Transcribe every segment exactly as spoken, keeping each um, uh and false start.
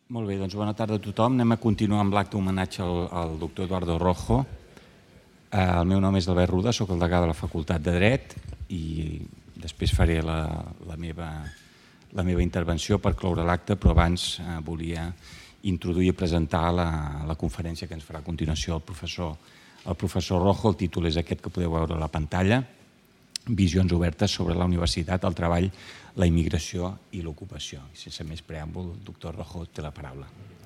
Molt bé, doncs bona tarda a tothom. Anem a continuar amb l'acte homenatge al, al doctor Eduardo Rojo. Eh, el meu nom és Albert Ruda, soc el degà de la Facultat de Dret i després faré la, la, meva, la meva intervenció per cloure l'acte, però abans eh, volia introduir i presentar la, la conferència que ens farà a continuació el professor, el professor Rojo. El títol és aquest que podeu veure a la pantalla: Visions obertes sobre la universitat, el treball, la immigració i l'ocupació. Sense més preàmbul, el doctor Rojo té la paraula.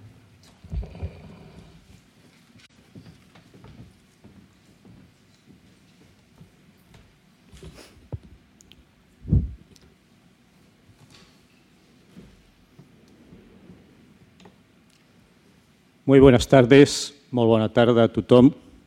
Muy buenas tardes, muy buena tarde a tothom.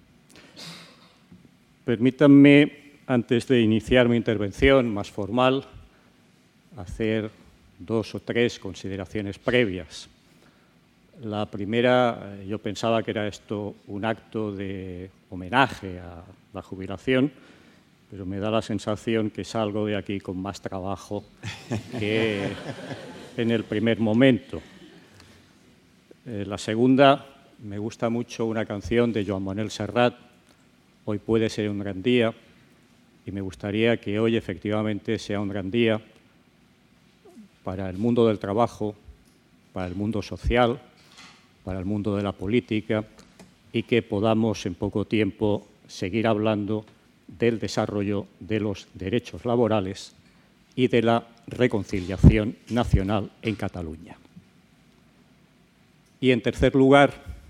Permítanme, antes de iniciar mi intervención más formal, hacer dos o tres consideraciones previas. La primera, yo pensaba que era esto un acto de homenaje a la jubilación, pero me da la sensación que salgo de aquí con más trabajo que en el primer momento. Eh, la segunda, me gusta mucho una canción de Joan Manuel Serrat, Hoy puede ser un gran día, y me gustaría que hoy efectivamente sea un gran día para el mundo del trabajo, para el mundo social, para el mundo de la política, y que podamos en poco tiempo seguir hablando del desarrollo de los derechos laborales y de la reconciliación nacional en Cataluña. Y en tercer lugar,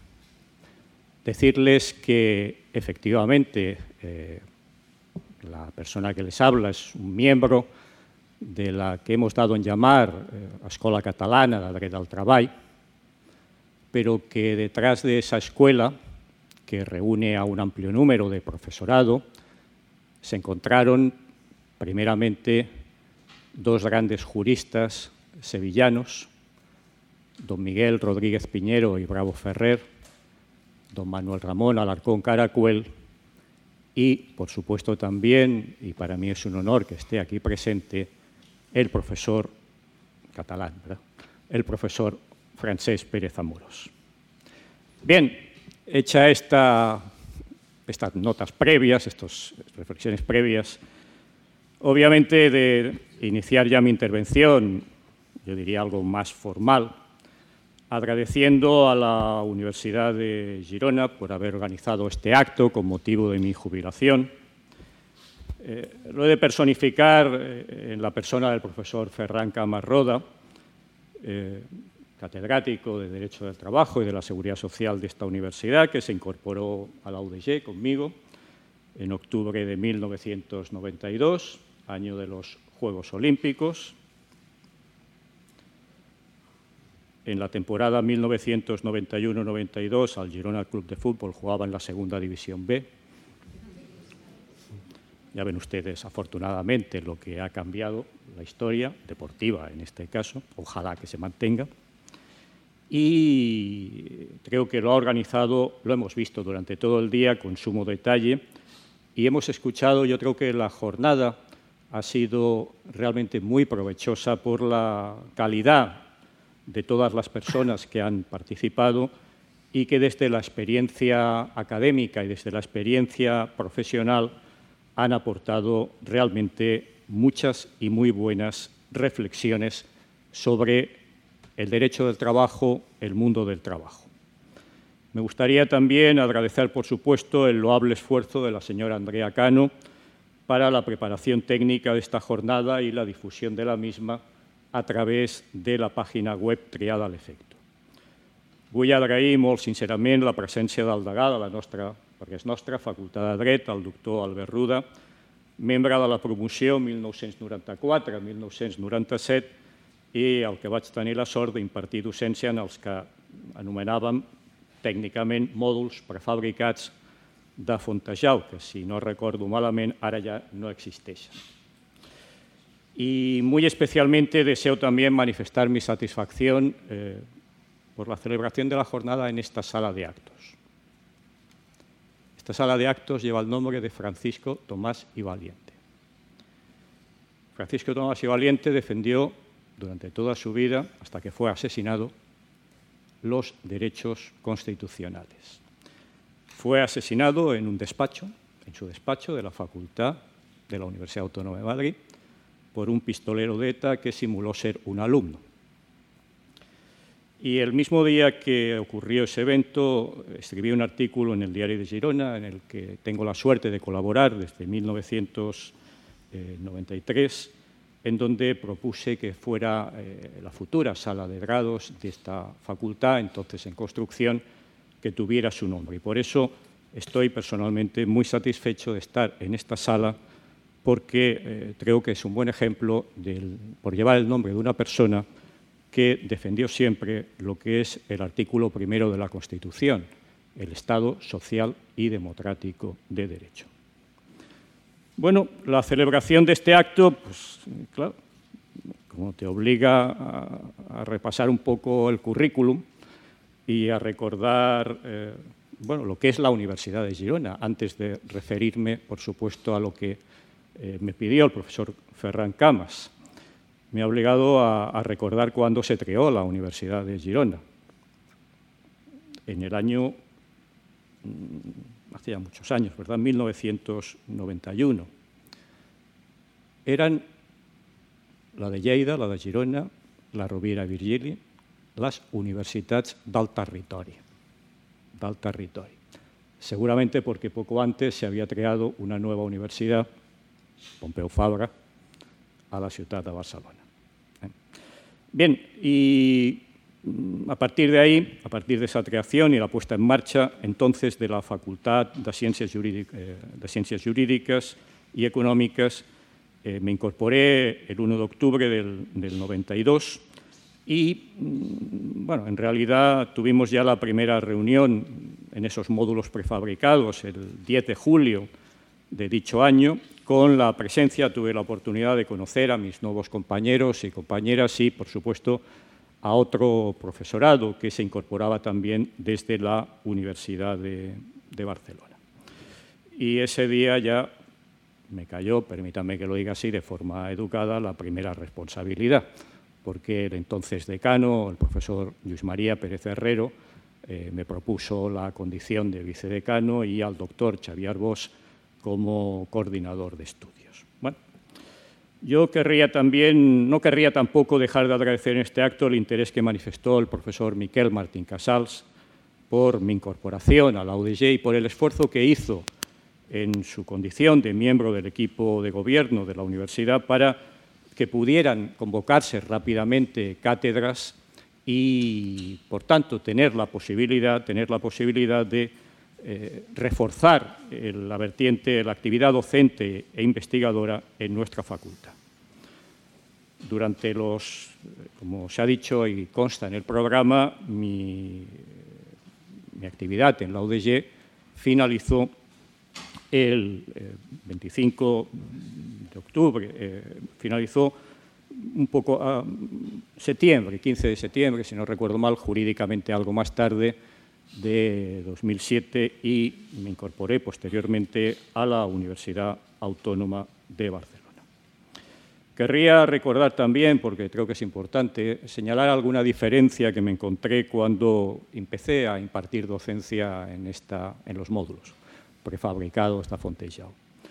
decirles que efectivamente eh, la persona que les habla es un miembro de la que hemos dado en llamar eh, Escola Catalana de Dret del Treball, pero que detrás de esa escuela, que reúne a un amplio número de profesorado, se encontraron primeramente dos grandes juristas sevillanos, don Miguel Rodríguez Piñero y Bravo Ferrer, don Manuel Ramón Alarcón Caracuel y, por supuesto, también, y para mí es un honor que esté aquí presente, el profesor catalán, ¿verdad? El profesor Francesc Pérez Amorós. Bien, hecha esta, estas notas previas, estas reflexiones previas, obviamente de iniciar ya mi intervención, yo diría algo más formal, agradeciendo a la Universidad de Girona por haber organizado este acto con motivo de mi jubilación. Eh, lo he de personificar eh, en la persona del profesor Ferran Camarroda, eh, catedrático de Derecho del Trabajo y de la Seguridad Social de esta universidad, que se incorporó a la U D G conmigo en octubre de mil novecientos noventa y dos, año de los Juegos Olímpicos. En la temporada mil novecientos noventa y uno noventa y dos, al Girona Club de Fútbol jugaba en la Segunda División B. Ya ven ustedes, afortunadamente, lo que ha cambiado la historia deportiva, en este caso. Ojalá que se mantenga. Y creo que lo ha organizado, lo hemos visto durante todo el día con sumo detalle, y hemos escuchado, yo creo que la jornada ha sido realmente muy provechosa por la calidad de todas las personas que han participado y que desde la experiencia académica y desde la experiencia profesional han aportado realmente muchas y muy buenas reflexiones sobre el derecho del trabajo, el mundo del trabajo. Me gustaría también agradecer, por supuesto, el loable esfuerzo de la señora Andrea Cano para la preparación técnica de esta jornada y la difusión de la misma a través de la pàgina web triada a l'efecte. Vull agrair molt sincerament la presència del degà de la nostra, perquè és nostra, Facultat de Dret, el doctor Albert Ruda, membre de la promoció mil nou-cents noranta-quatre a mil nou-cents noranta-set i el que vaig tenir la sort d'impartir docència en els que anomenàvem tècnicament mòduls prefabricats de Fontejau, que si no recordo malament ara ja no existeixen. Y muy especialmente deseo también manifestar mi satisfacción eh, por la celebración de la jornada en esta sala de actos. Esta sala de actos lleva el nombre de Francisco Tomás y Valiente. Francisco Tomás y Valiente defendió durante toda su vida, hasta que fue asesinado, los derechos constitucionales. Fue asesinado en un despacho, en su despacho de la Facultad de la Universidad Autónoma de Madrid, por un pistolero de ETA que simuló ser un alumno. Y el mismo día que ocurrió ese evento, escribí un artículo en el Diario de Girona, en el que tengo la suerte de colaborar desde mil novecientos noventa y tres, en donde propuse que fuera eh, la futura sala de grados de esta facultad, entonces en construcción, que tuviera su nombre. Y por eso estoy personalmente muy satisfecho de estar en esta sala, porque eh, creo que es un buen ejemplo del, por llevar el nombre de una persona que defendió siempre lo que es el artículo primero de la Constitución, el Estado social y democrático de derecho. Bueno, la celebración de este acto, pues claro, como te obliga a, a repasar un poco el currículum y a recordar eh, bueno, lo que es la Universidad de Girona, antes de referirme, por supuesto, a lo que eh, me pidió el profesor Ferran Camas. Me ha obligado a, a recordar cuándo se creó la Universidad de Girona. En el año, hace ya muchos años, ¿verdad?, mil novecientos noventa y uno. Eran la de Lleida, la de Girona, la Rovira i Virgili, les universitats del territori, del territori. Seguramente porque poco antes se había creado una nueva universidad, Pompeu Fabra, a la ciudad de Barcelona. Bien, y a partir de ahí, a partir de esa creación y la puesta en marcha, entonces, de la Facultad de Ciències Jurídiques, eh, de Ciències Jurídiques y Económicas, eh, me incorporé el uno de octubre del, del noventa y dos y, bueno, en realidad tuvimos ya la primera reunión en esos módulos prefabricados el diez de julio de dicho año. Con la presencia tuve la oportunidad de conocer a mis nuevos compañeros y compañeras y, por supuesto, a otro profesorado que se incorporaba también desde la Universidad de, de Barcelona. Y ese día ya me cayó, permítanme que lo diga así de forma educada, la primera responsabilidad, porque el entonces decano, el profesor Lluís María Pérez Herrero, eh, me propuso la condición de vicedecano y al doctor Xavier Bosch como coordinador de estudios. Bueno, yo querría también, no querría tampoco dejar de agradecer en este acto el interés que manifestó el profesor Miquel Martín Casals por mi incorporación a la U D G y por el esfuerzo que hizo en su condición de miembro del equipo de gobierno de la universidad para que pudieran convocarse rápidamente cátedras y, por tanto, tener la posibilidad, tener la posibilidad de Eh, reforzar el, la vertiente, la actividad docente e investigadora en nuestra facultad. Durante los, como se ha dicho y consta en el programa, mi, mi actividad en la U D G finalizó el eh, veinticinco de octubre, eh, finalizó un poco a septiembre, quince de septiembre, si no recuerdo mal, jurídicamente algo más tarde, de dos mil siete, y me incorporé posteriormente a la Universidad Autónoma de Barcelona. Querría recordar también, porque creo que es importante, señalar alguna diferencia que me encontré cuando empecé a impartir docencia en, esta, en los módulos prefabricados de Fontejau.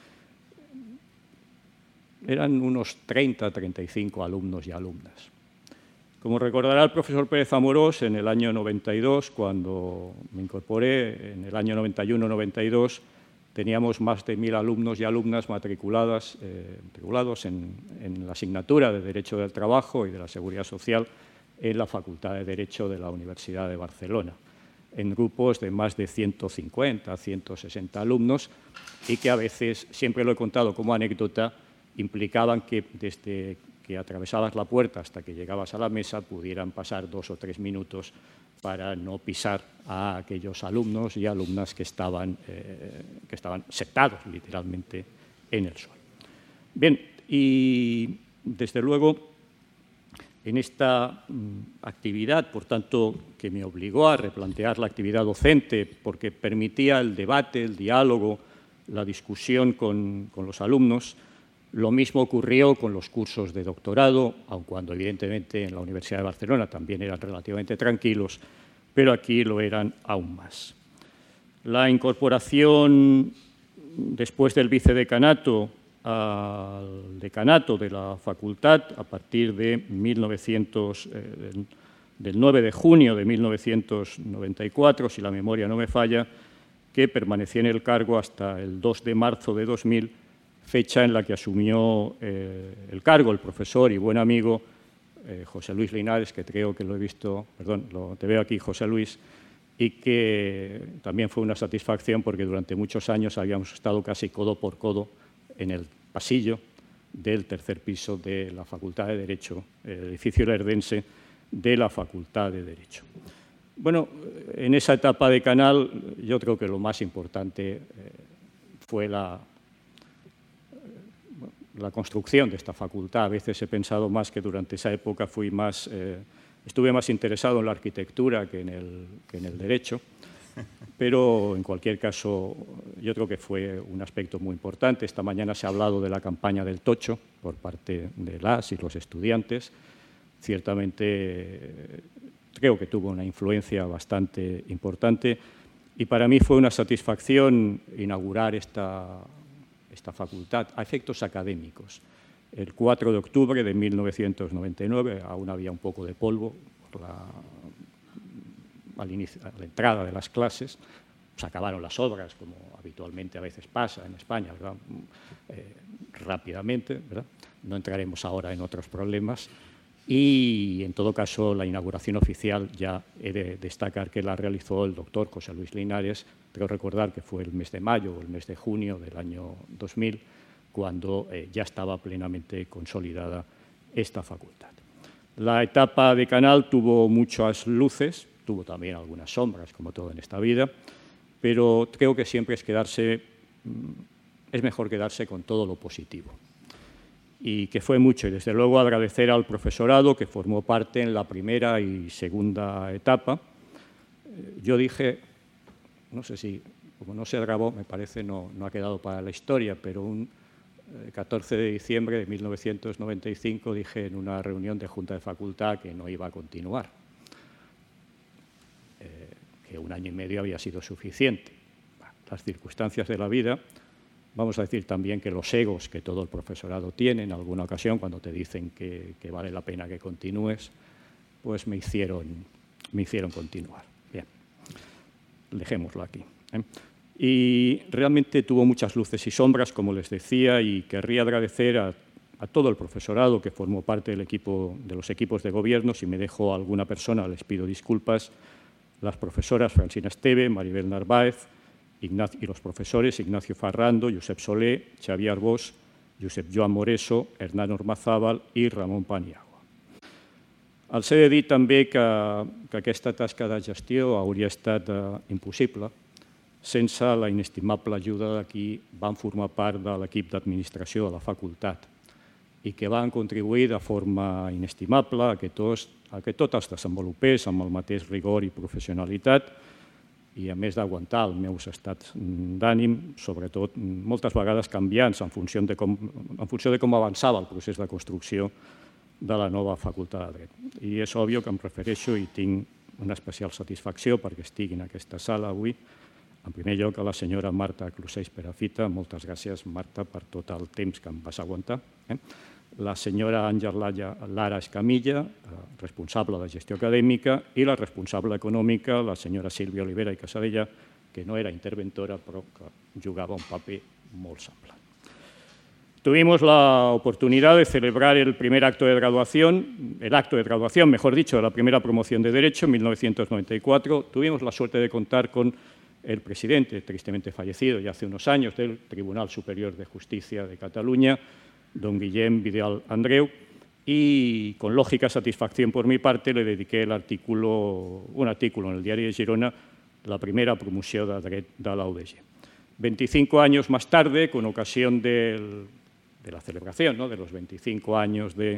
Eran unos treinta, treinta y cinco alumnos y alumnas. Como recordará el profesor Pérez Amorós, en el año noventa y dos, cuando me incorporé, en el año noventa y uno noventa y dos, teníamos más de mil alumnos y alumnas matriculadas, eh, matriculados en, en la asignatura de Derecho del Trabajo y de la Seguridad Social en la Facultad de Derecho de la Universidad de Barcelona, en grupos de más de ciento cincuenta, ciento sesenta alumnos, y que a veces, siempre lo he contado como anécdota, implicaban que desde que atravesabas la puerta hasta que llegabas a la mesa pudieran pasar dos o tres minutos para no pisar a aquellos alumnos y alumnas que estaban, eh, que estaban sentados literalmente en el suelo. Bien, y desde luego en esta mm, actividad, por tanto, que me obligó a replantear la actividad docente porque permitía el debate, el diálogo, la discusión con, con los alumnos. Lo mismo ocurrió con los cursos de doctorado, aun cuando evidentemente en la Universidad de Barcelona también eran relativamente tranquilos, pero aquí lo eran aún más. La incorporación después del vicedecanato al decanato de la facultad a partir de mil novecientos, eh, del nueve de junio de mil novecientos noventa y cuatro, si la memoria no me falla, que permanecí en el cargo hasta el dos de marzo de dos mil, fecha en la que asumió eh, el cargo el profesor y buen amigo eh, José Luis Linares, que creo que lo he visto, perdón, lo, te veo aquí, José Luis, y que también fue una satisfacción porque durante muchos años habíamos estado casi codo por codo en el pasillo del tercer piso de la Facultad de Derecho, el edificio lerdense de la Facultad de Derecho. Bueno, en esa etapa de canal yo creo que lo más importante eh, fue la, la construcción de esta facultad. A veces he pensado más que durante esa época fui más, eh, estuve más interesado en la arquitectura que en el, que en el derecho, pero en cualquier caso yo creo que fue un aspecto muy importante. Esta mañana se ha hablado de la campaña del tocho por parte de las y los estudiantes. Ciertamente creo que tuvo una influencia bastante importante y para mí fue una satisfacción inaugurar esta, esta facultad a efectos académicos. El cuatro de octubre de mil novecientos noventa y nueve, aún había un poco de polvo por la, al inicio, a la entrada de las clases, se acabaron las obras, como habitualmente a veces pasa en España, ¿verdad? Eh, rápidamente, ¿verdad? No entraremos ahora en otros problemas. Y, en todo caso, la inauguración oficial ya he de destacar que la realizó el doctor José Luis Linares. Creo recordar que fue el mes de mayo o el mes de junio del año dos mil, cuando eh, ya estaba plenamente consolidada esta facultad. La etapa de canal tuvo muchas luces, tuvo también algunas sombras, como todo en esta vida, pero creo que siempre es quedarse, es mejor quedarse con todo lo positivo. Y que fue mucho, y desde luego agradecer al profesorado que formó parte en la primera y segunda etapa. Yo dije, no sé si, como no se grabó, me parece no, no ha quedado para la historia, pero un catorce de diciembre de mil novecientos noventa y cinco dije en una reunión de Junta de Facultad que no iba a continuar, eh, que un año y medio había sido suficiente. Las circunstancias de la vida. Vamos a decir también que los egos que todo el profesorado tiene en alguna ocasión, cuando te dicen que, que vale la pena que continúes, pues me hicieron, me hicieron continuar. Bien, dejémoslo aquí, ¿eh? Y realmente tuvo muchas luces y sombras, como les decía, y querría agradecer a, a todo el profesorado que formó parte del equipo, de los equipos de gobierno. Si me dejo a alguna persona, les pido disculpas. Las profesoras Francina Esteve, Maribel Narváez, Ignacio, y los profesores Ignacio Farrando, Josep Solé, Xavier Arbós, Josep Joan Moreso, Hernán Ormazábal i Ramon Paniagua. Els he de dir també que, que aquesta tasca de gestió hauria estat eh, impossible sense la inestimable ajuda de qui van formar part de l'equip d'administració de la facultat i que van contribuir de forma inestimable a que, tots, a que tot es desenvolupés amb el mateix rigor i professionalitat i a més d'aguantar els meus estats d'ànim, sobretot moltes vegades canviants en funció de com, en funció de com avançava el procés de construcció de la nova facultat de Dret. I és òbvio que em refereixo i tinc una especial satisfacció perquè estigui en aquesta sala avui. En primer lloc, a la senyora Marta Closells Perafita. Moltes gràcies, Marta, per tot el temps que em vas aguantar. Eh? La senyora Àngela Lara Escamilla, responsable de gestió acadèmica, i la responsable econòmica, la senyora Sílvia Olivera i Casadella, que no era interventora, però que jugava un paper molt semblant. Tuvimos la oportunidad de celebrar el primer acto de graduación, el acto de graduación, mejor dicho, de la primera promoción de Derecho en mil novecientos noventa y cuatro. Tuvimos la suerte de contar con el presidente, tristemente fallecido ya hace unos años, del Tribunal Superior de Justicia de Cataluña, don Guillem Vidal Andreu, y con lógica satisfacción por mi parte le dediqué el artículo, un artículo en el Diario de Girona, la primera promoció de Dret de la U D G. veinticinco años más tarde, con ocasión del, de la celebración, ¿no?, de los veinticinco años de,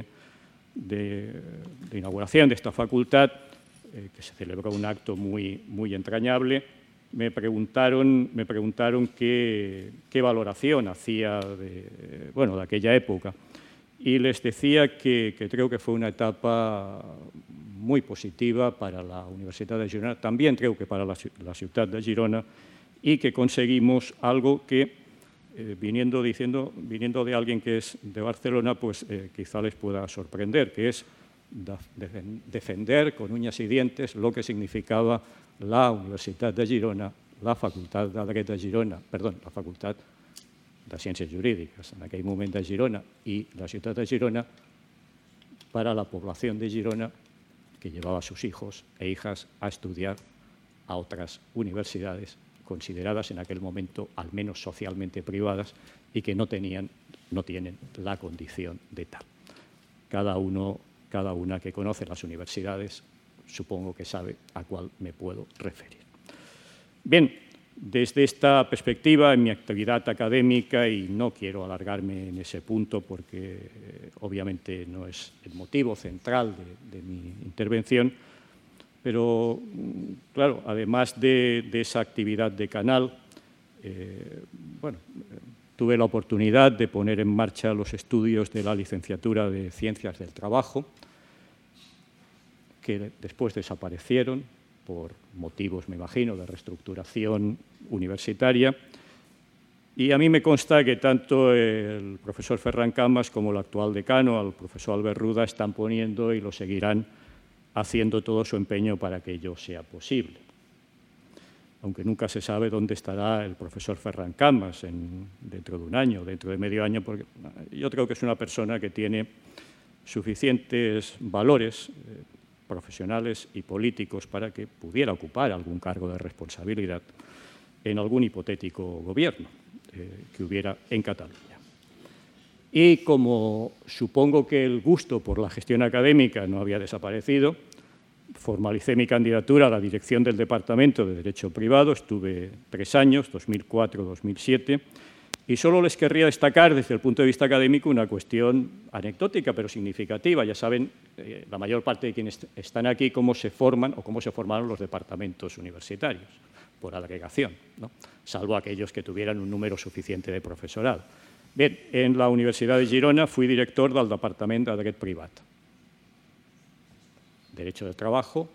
de, de inauguración de esta facultad, eh, que se celebró un acto muy, muy entrañable, me preguntaron, me preguntaron qué, qué valoración hacía de, bueno, de aquella época. Y les decía que, que creo que fue una etapa muy positiva para la Universitat de Girona, también creo que para la, la ciudad de Girona, y que conseguimos algo que, eh, viniendo, diciendo, viniendo de alguien que es de Barcelona, pues eh, quizá les pueda sorprender, que es defender con uñas y dientes lo que significaba la Universitat de Girona, la Facultad de Dret de Girona, perdón, la Facultad de Ciències Jurídiques, en aquell moment de Girona, y la ciutat de Girona para la población de Girona, que llevaba a sus hijos e hijas a estudiar a otras universidades consideradas en aquel momento, al menos socialmente privadas, y que no tenían, no tienen la condición de tal. Cada uno, cada una que conoce las universidades, supongo que sabe a cuál me puedo referir. Bien, desde esta perspectiva, en mi actividad académica, y no quiero alargarme en ese punto porque eh, obviamente no es el motivo central de, de mi intervención, pero claro, además de, de esa actividad de canal, eh, bueno, tuve la oportunidad de poner en marcha los estudios de la licenciatura de Ciencias del Trabajo, que después desaparecieron por motivos, me imagino, de reestructuración universitaria. Y a mí me consta que tanto el profesor Ferran Camas como el actual decano, el profesor Albert Ruda, están poniendo y lo seguirán haciendo todo su empeño para que ello sea posible. Aunque nunca se sabe dónde estará el profesor Ferran Camas en, dentro de un año, dentro de medio año, porque yo creo que es una persona que tiene suficientes valores eh, profesionales y políticos para que pudiera ocupar algún cargo de responsabilidad en algún hipotético gobierno eh, que hubiera en Cataluña. Y como supongo que el gusto por la gestión académica no había desaparecido, formalicé mi candidatura a la dirección del Departamento de Derecho Privado. Estuve tres años, dos mil cuatro a dos mil siete, y solo les querría destacar desde el punto de vista académico una cuestión anecdótica pero significativa. Ya saben, eh, la mayor parte de quienes están aquí, cómo se forman o cómo se formaron los departamentos universitarios, por agregación, ¿no? Salvo aquellos que tuvieran un número suficiente de profesorado. Bien, en la Universidad de Girona fui director del Departament de Dret Privat, Derecho del Trabajo,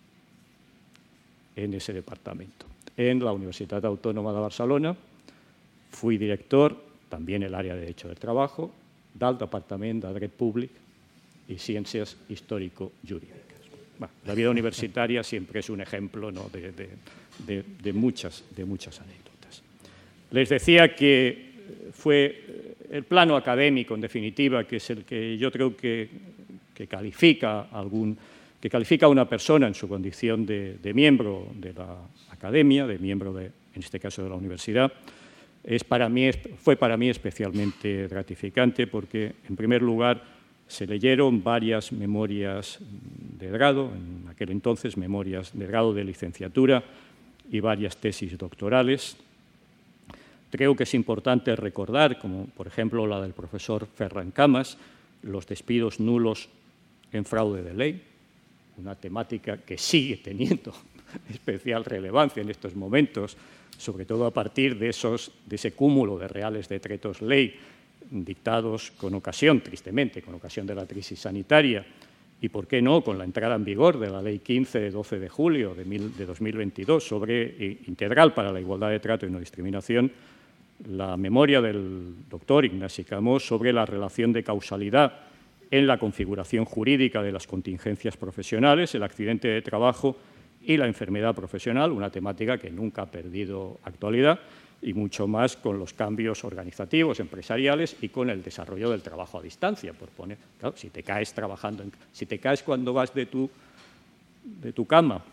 en ese departamento. En la Universitat Autònoma de Barcelona fui director, también el área de Derecho del Trabajo, del Departament de Dret Públic y Ciències Histórico-Jurídiques. Bueno, la vida universitaria siempre es un ejemplo, ¿no?, de, de, de, de, muchas, de muchas anécdotas. Les decía que fue el plano académico, en definitiva, que es el que yo creo que, que califica algún... que califica a una persona en su condición de, de miembro de la academia, de miembro, de, en este caso, de la universidad, es para mí, fue para mí especialmente gratificante porque, en primer lugar, se leyeron varias memorias de grado, en aquel entonces memorias de grado de licenciatura y varias tesis doctorales. Creo que es importante recordar, como por ejemplo la del profesor Ferran Camas, los despidos nulos en fraude de ley, una temática que sigue teniendo especial relevancia en estos momentos, sobre todo a partir de, esos, de ese cúmulo de reales decretos ley dictados con ocasión, tristemente, con ocasión de la crisis sanitaria y, por qué no, con la entrada en vigor de la Ley quince de doce de julio de, mil, de dos mil veintidós sobre integral para la igualdad de trato y no discriminación, la memoria del doctor Ignasi Camós sobre la relación de causalidad en la configuración jurídica de las contingencias profesionales, el accidente de trabajo y la enfermedad profesional, una temática que nunca ha perdido actualidad, y mucho más con los cambios organizativos, empresariales y con el desarrollo del trabajo a distancia. Por poner, claro, si te caes trabajando, en, si te caes cuando vas de tu, de tu cama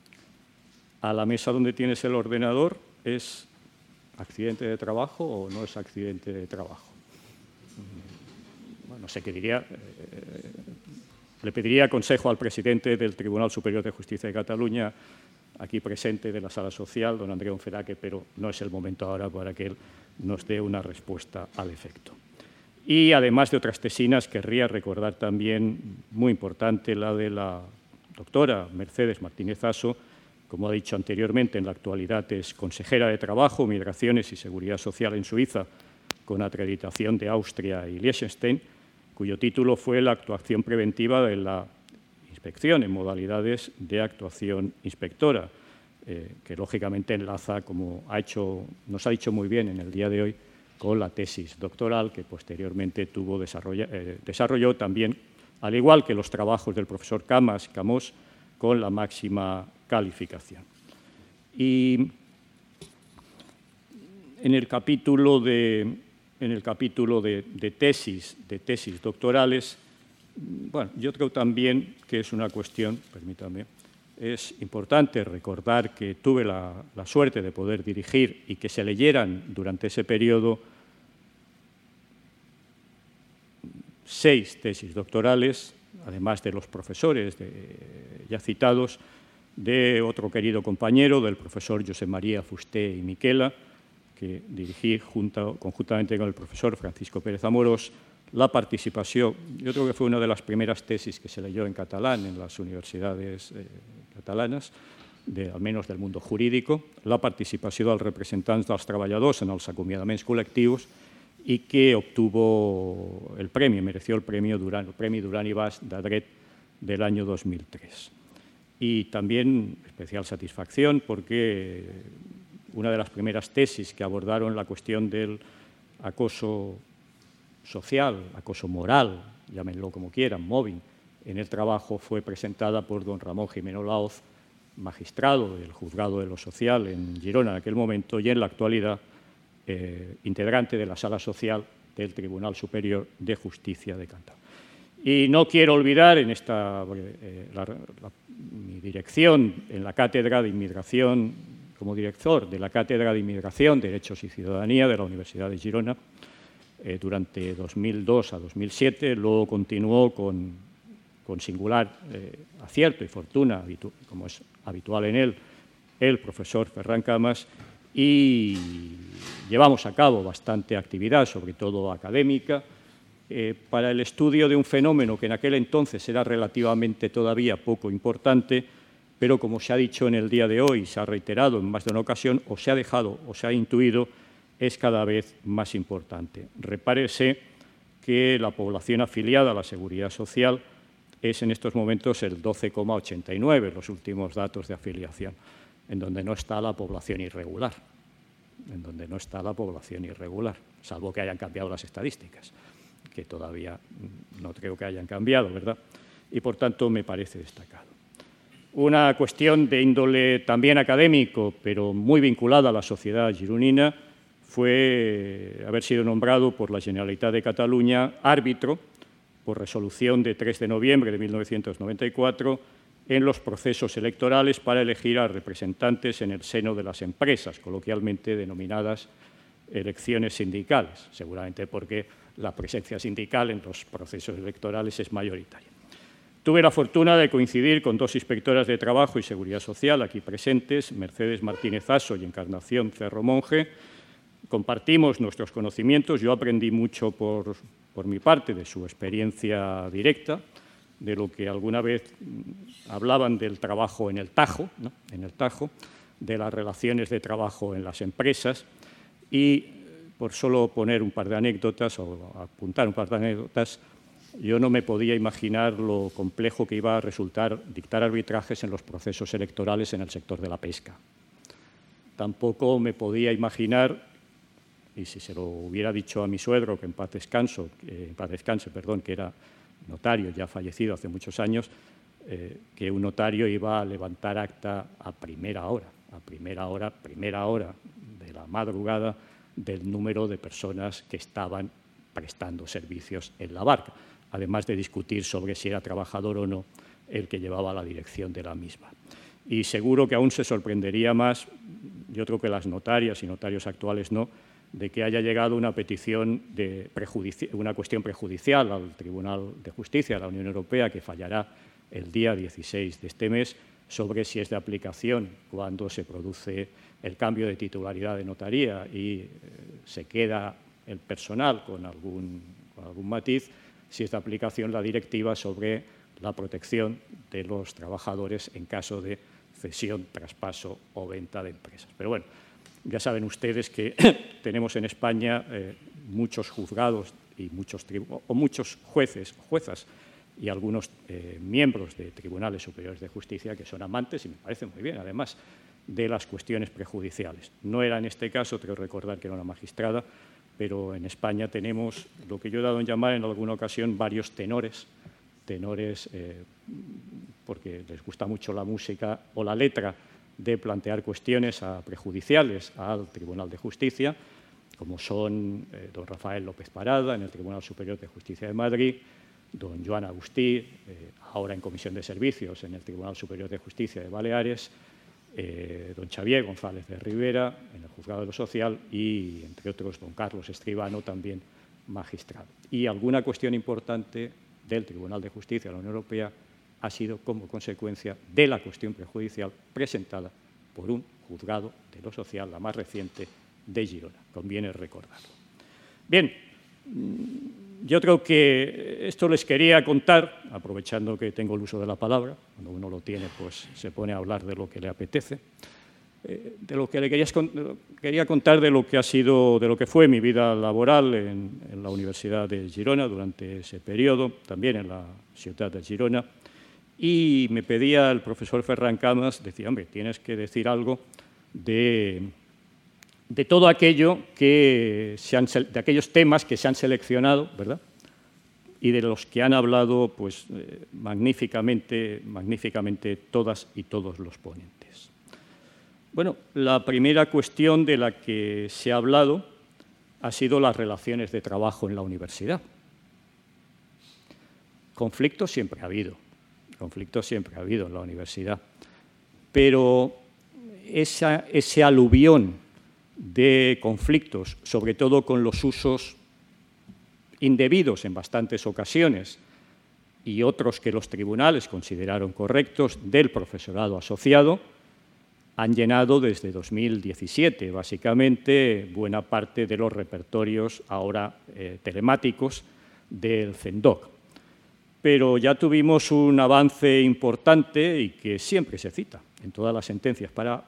a la mesa donde tienes el ordenador, ¿es accidente de trabajo o no es accidente de trabajo? Bueno, no sé qué diría. Eh, le pediría consejo al presidente del Tribunal Superior de Justicia de Cataluña, aquí presente de la Sala Social, don Andreu Onferaque, pero no es el momento ahora para que él nos dé una respuesta al efecto. Y además de otras tesinas, querría recordar también, muy importante, la de la doctora Mercedes Martínez Aso. Como ha dicho anteriormente, en la actualidad es consejera de Trabajo, Migraciones y Seguridad Social en Suiza, con acreditación de Austria y Liechtenstein, cuyo título fue la actuación preventiva de la inspección, en modalidades de actuación inspectora, eh, que lógicamente enlaza, como ha hecho, nos ha dicho muy bien en el día de hoy, con la tesis doctoral que posteriormente tuvo desarrolla, eh, desarrolló también, al igual que los trabajos del profesor Camas, Camós, con la máxima calificación. Y en el capítulo de, en el capítulo de, de, tesis, de tesis doctorales, bueno, yo creo también que es una cuestión, permítame, es importante recordar que tuve la, la suerte de poder dirigir y que se leyeran durante ese periodo seis tesis doctorales, además de los profesores de, ya citados, de otro querido compañero, del profesor José María Fusté y Miquela, que dirigí junto, conjuntamente con el profesor Francisco Pérez Amorós, la participación, yo creo que fue una de las primeras tesis que se leyó en catalán en las universidades eh, catalanes, de, al menos del mundo jurídico, la participació dels representants dels treballadors en els acomiadaments col·lectius i que obtuvo el premio, mereció el premio Duran, el premio Duran y Bas de Dret del año dos mil tres. Y también especial satisfacción porque una de las primeras tesis que abordaron la cuestión del acoso social, acoso moral, llámenlo como quieran, mobbing, en el trabajo fue presentada por don Ramón Jimeno Laoz, magistrado del Juzgado de lo Social en Girona en aquel momento y en la actualidad eh, integrante de la Sala Social del Tribunal Superior de Justicia de Cantabria. Y no quiero olvidar en esta, eh, la, la, mi dirección en la Cátedra de Inmigración, como director de la Cátedra de Inmigración, Derechos y Ciudadanía de la Universidad de Girona, eh, durante dos mil dos a dos mil siete, luego continuó con, con singular eh, acierto y fortuna, como es habitual en él, el profesor Ferran Camas, y llevamos a cabo bastante actividad, sobre todo académica, eh, para el estudio de un fenómeno que en aquel entonces era relativamente todavía poco importante, pero como se ha dicho en el día de hoy, se ha reiterado en más de una ocasión, o se ha dejado o se ha intuido, es cada vez más importante. Repárese que la población afiliada a la Seguridad Social es en estos momentos el doce coma ochenta y nueve, los últimos datos de afiliación, en donde no está la población irregular, en donde no está la población irregular, salvo que hayan cambiado las estadísticas, que todavía no creo que hayan cambiado, ¿verdad? Y, por tanto, me parece destacado. Una cuestión de índole también académico, pero muy vinculada a la sociedad gironina, fue haber sido nombrado por la Generalitat de Cataluña árbitro, por resolución de tres de noviembre de mil novecientos noventa y cuatro, en los procesos electorales para elegir a representantes en el seno de las empresas, coloquialmente denominadas elecciones sindicales, seguramente porque la presencia sindical en los procesos electorales es mayoritaria. Tuve la fortuna de coincidir con dos inspectoras de Trabajo y Seguridad Social aquí presentes, Mercedes Martínez Aso y Encarnación Cerro Monge. Compartimos nuestros conocimientos, yo aprendí mucho por, por mi parte de su experiencia directa, de lo que alguna vez hablaban del trabajo en el Tajo, ¿no? en el Tajo, de las relaciones de trabajo en las empresas y, por solo poner un par de anécdotas o apuntar un par de anécdotas, yo no me podía imaginar lo complejo que iba a resultar dictar arbitrajes en los procesos electorales en el sector de la pesca. Tampoco me podía imaginar, y si se lo hubiera dicho a mi suegro, que en paz descanso, eh, en paz descanse, perdón, que era notario ya fallecido hace muchos años, eh, que un notario iba a levantar acta a primera hora, a primera hora, primera hora de la madrugada del número de personas que estaban prestando servicios en la barca, además de discutir sobre si era trabajador o no el que llevaba la dirección de la misma. Y seguro que aún se sorprendería más, yo creo que las notarias y notarios actuales no, de que haya llegado una petición, de una cuestión prejudicial al Tribunal de Justicia de la Unión Europea que fallará el día dieciséis de este mes sobre si es de aplicación cuando se produce el cambio de titularidad de notaría y eh, se queda el personal con algún, con algún matiz, si es de aplicación la directiva sobre la protección de los trabajadores en caso de cesión, traspaso o venta de empresas. Pero bueno, ya saben ustedes que tenemos en España eh, muchos juzgados y muchos, o muchos jueces o juezas y algunos eh, miembros de tribunales superiores de justicia que son amantes, y me parece muy bien, además, de las cuestiones prejudiciales. No era en este caso, creo recordar que era una magistrada, pero en España tenemos lo que yo he dado en llamar en alguna ocasión varios tenores, tenores eh, porque les gusta mucho la música o la letra de plantear cuestiones a prejudiciales al Tribunal de Justicia, como son eh, don Rafael López Parada en el Tribunal Superior de Justicia de Madrid, don Joan Agustí, eh, ahora en Comisión de Servicios en el Tribunal Superior de Justicia de Baleares, eh, don Xavier González de Rivera en el Juzgado de lo Social y, entre otros, don Carlos Escribano, también magistrado. Y alguna cuestión importante del Tribunal de Justicia de la Unión Europea ha sido como consecuencia de la cuestión prejudicial presentada por un juzgado de lo social, la más reciente, de Girona. Conviene recordarlo. Bien, yo creo que esto les quería contar, aprovechando que tengo el uso de la palabra, cuando uno lo tiene, pues se pone a hablar de lo que le apetece, eh, de lo que le quería, quería contar de lo que ha sido, de lo que fue mi vida laboral en, en la Universidad de Girona durante ese periodo, también en la ciudad de Girona, y me pedía el profesor Ferran Camas, decía, hombre, tienes que decir algo de... de todo aquello que se han, de aquellos temas que se han seleccionado, ¿verdad? Y de los que han hablado, pues, eh, magníficamente, magníficamente todas y todos los ponentes. Bueno, la primera cuestión de la que se ha hablado ha sido las relaciones de trabajo en la universidad. Conflictos siempre ha habido, conflictos siempre ha habido en la universidad, pero esa, ese aluvión de conflictos, sobre todo con los usos indebidos en bastantes ocasiones y otros que los tribunales consideraron correctos del profesorado asociado, han llenado desde dos mil diecisiete, básicamente, buena parte de los repertorios ahora eh, telemáticos del CENDOC. Pero ya tuvimos un avance importante y que siempre se cita en todas las sentencias para...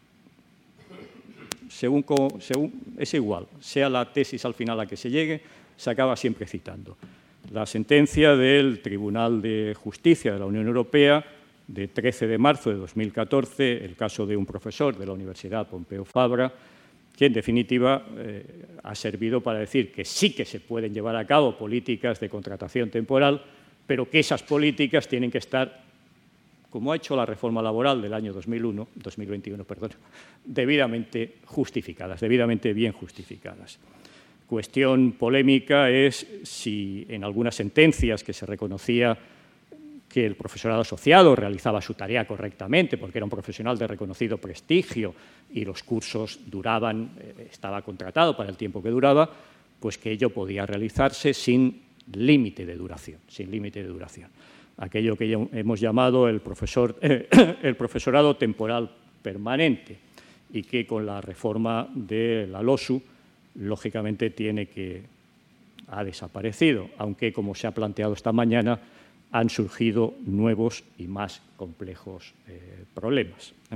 Según, según, es igual, sea la tesis al final a que se llegue, se acaba siempre citando. La sentencia del Tribunal de Justicia de la Unión Europea de trece de marzo de dos mil catorce, el caso de un profesor de la Universidad Pompeu Fabra, que en definitiva eh, ha servido para decir que sí que se pueden llevar a cabo políticas de contratación temporal, pero que esas políticas tienen que estar, como ha hecho la reforma laboral del año dos mil uno, dos mil veintiuno, perdón, debidamente justificadas, debidamente bien justificadas. Cuestión polémica es si en algunas sentencias que se reconocía que el profesorado asociado realizaba su tarea correctamente porque era un profesional de reconocido prestigio y los cursos duraban, estaba contratado para el tiempo que duraba, pues que ello podía realizarse sin límite de duración, sin límite de duración. Aquello que hemos llamado el, profesor, eh, el profesorado temporal permanente y que con la reforma de la LOSU, lógicamente, tiene que, ha desaparecido, aunque, como se ha planteado esta mañana, han surgido nuevos y más complejos eh, problemas. ¿eh?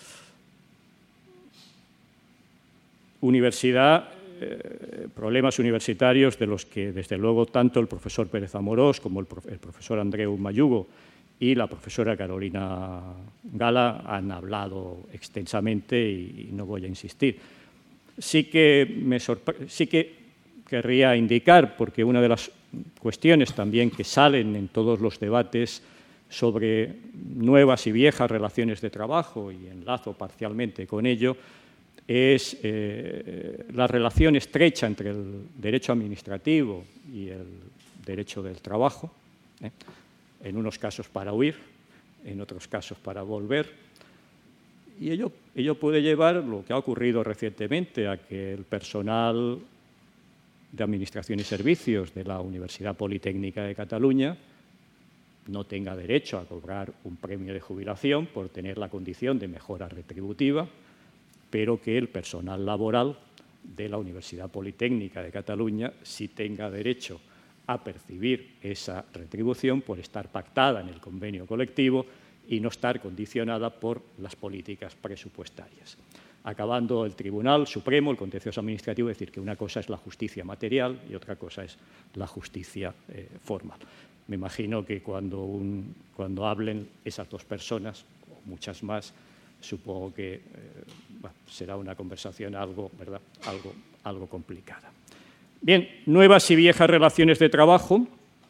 Universidad, eh, problemas universitarios de los que, desde luego, tanto el profesor Pérez Amorós como el, prof, el profesor Andreu Mayugo y la profesora Carolina Gala han hablado extensamente y, y no voy a insistir. Sí que, me sí que querría indicar, porque una de las cuestiones también que salen en todos los debates sobre nuevas y viejas relaciones de trabajo, y enlazo parcialmente con ello, es eh, la relación estrecha entre el derecho administrativo y el derecho del trabajo, ¿eh? en unos casos para huir, en otros casos para volver. Y ello, ello puede llevar, lo que ha ocurrido recientemente, a que el personal de Administración y Servicios de la Universidad Politécnica de Cataluña no tenga derecho a cobrar un premio de jubilación por tener la condición de mejora retributiva, pero que el personal laboral de la Universidad Politécnica de Cataluña sí tenga derecho a percibir esa retribución por estar pactada en el convenio colectivo y no estar condicionada por las políticas presupuestarias. Acabando el Tribunal Supremo, el contencioso administrativo, decir que una cosa es la justicia material y otra cosa es la justicia eh, formal. Me imagino que cuando, un, cuando hablen esas dos personas, o muchas más, supongo que eh, bueno, será una conversación algo, ¿verdad? algo, algo complicada. Bien, nuevas y viejas relaciones de trabajo.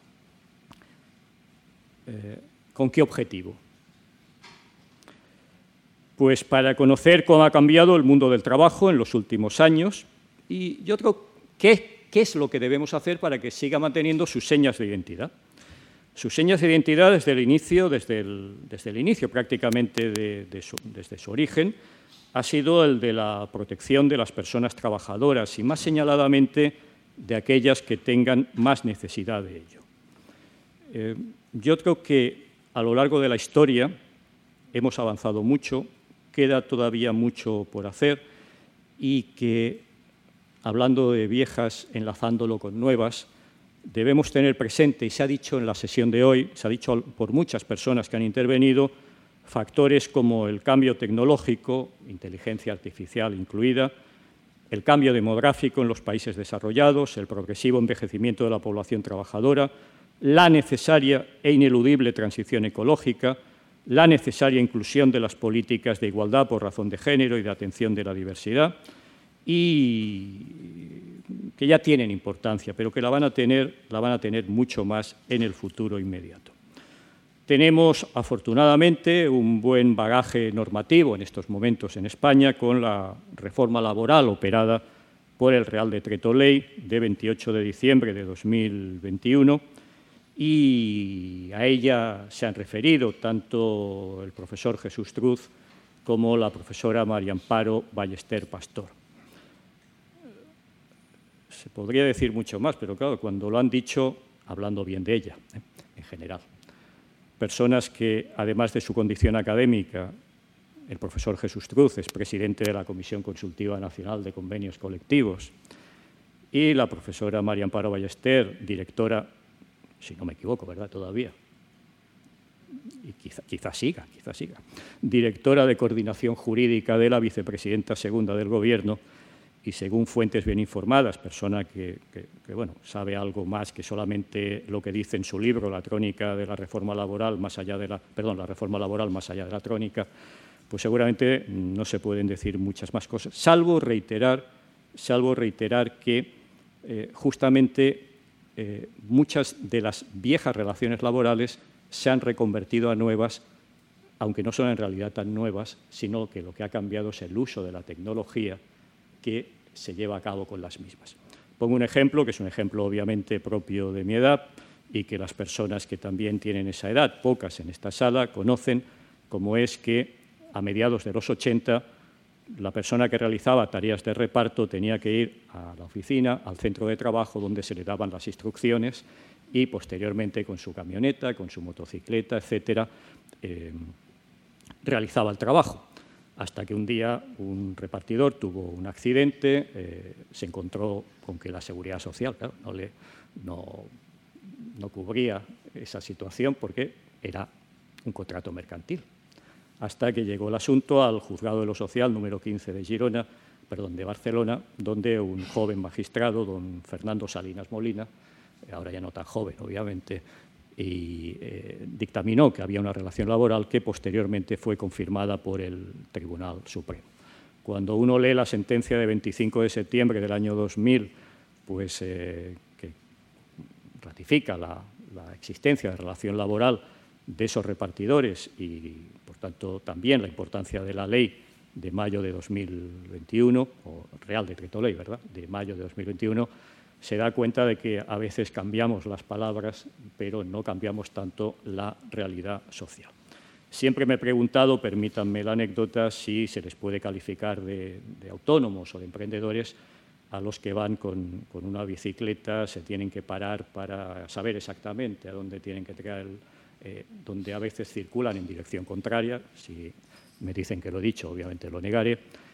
Eh, ¿Con qué objetivo? Pues para conocer cómo ha cambiado el mundo del trabajo en los últimos años y yo creo qué, qué es lo que debemos hacer para que siga manteniendo sus señas de identidad. Sus señas de identidad desde el inicio, desde el, desde el inicio prácticamente de, de su, desde su origen, ha sido el de la protección de las personas trabajadoras y más señaladamente de aquellas que tengan más necesidad de ello. Eh, yo creo que a lo largo de la historia hemos avanzado mucho, queda todavía mucho por hacer y que, hablando de viejas, enlazándolo con nuevas, debemos tener presente, y se ha dicho en la sesión de hoy, se ha dicho por muchas personas que han intervenido, factores como el cambio tecnológico, inteligencia artificial incluida, el cambio demográfico en los países desarrollados, el progresivo envejecimiento de la población trabajadora, la necesaria e ineludible transición ecológica, la necesaria inclusión de las políticas de igualdad por razón de género y de atención de la diversidad, y que ya tienen importancia, pero que la van a tener, la van a tener mucho más en el futuro inmediato. Tenemos, afortunadamente, un buen bagaje normativo en estos momentos en España con la reforma laboral operada por el Real Decreto Ley de veintiocho de diciembre de dos mil veintiuno, y a ella se han referido tanto el profesor Jesús Truz como la profesora María Amparo Ballester Pastor. Se podría decir mucho más, pero claro, cuando lo han dicho, hablando bien de ella, ¿eh? en general. Personas que, además de su condición académica, el profesor Jesús Truz es presidente de la Comisión Consultiva Nacional de Convenios Colectivos y la profesora María Amparo Ballester, directora, si no me equivoco, ¿verdad?, todavía, y quizá, quizá siga, quizá siga, directora de Coordinación Jurídica de la vicepresidenta segunda del Gobierno y, según fuentes bien informadas, persona que, que, que bueno, sabe algo más que solamente lo que dice en su libro, La Trónica de la Reforma Laboral, más allá de la, perdón, la Reforma Laboral más allá de la Trónica, pues seguramente no se pueden decir muchas más cosas, salvo reiterar, salvo reiterar que eh, justamente eh, muchas de las viejas relaciones laborales se han reconvertido a nuevas, aunque no son en realidad tan nuevas, sino que lo que ha cambiado es el uso de la tecnología que se lleva a cabo con las mismas. Pongo un ejemplo, que es un ejemplo obviamente propio de mi edad y que las personas que también tienen esa edad, pocas en esta sala, conocen, como es que a mediados de los ochenta la persona que realizaba tareas de reparto tenía que ir a la oficina, al centro de trabajo, donde se le daban las instrucciones y posteriormente con su camioneta, con su motocicleta, etcétera, eh, realizaba el trabajo. Hasta que un día un repartidor tuvo un accidente, eh, se encontró con que la Seguridad Social, claro, no, le, no, no cubría esa situación porque era un contrato mercantil. Hasta que llegó el asunto al Juzgado de lo Social número quince de Girona, perdón, de Barcelona, donde un joven magistrado, don Fernando Salinas Molina, ahora ya no tan joven, obviamente, y eh, dictaminó que había una relación laboral que posteriormente fue confirmada por el Tribunal Supremo. Cuando uno lee la sentencia de veinticinco de septiembre del año dos mil, pues eh, que ratifica la, la existencia de relación laboral de esos repartidores y, por tanto, también la importancia de la ley de mayo de dos mil veintiuno, o Real Decreto Ley, ¿verdad?, de mayo de dos mil veintiuno, se da cuenta de que a veces cambiamos las palabras, pero no cambiamos tanto la realidad social. Siempre me he preguntado, permítanme la anécdota, si se les puede calificar de, de autónomos o de emprendedores a los que van con, con una bicicleta, se tienen que parar para saber exactamente a dónde tienen que traer, el, eh, donde a veces circulan en dirección contraria. Si me dicen que lo he dicho, obviamente lo negaré,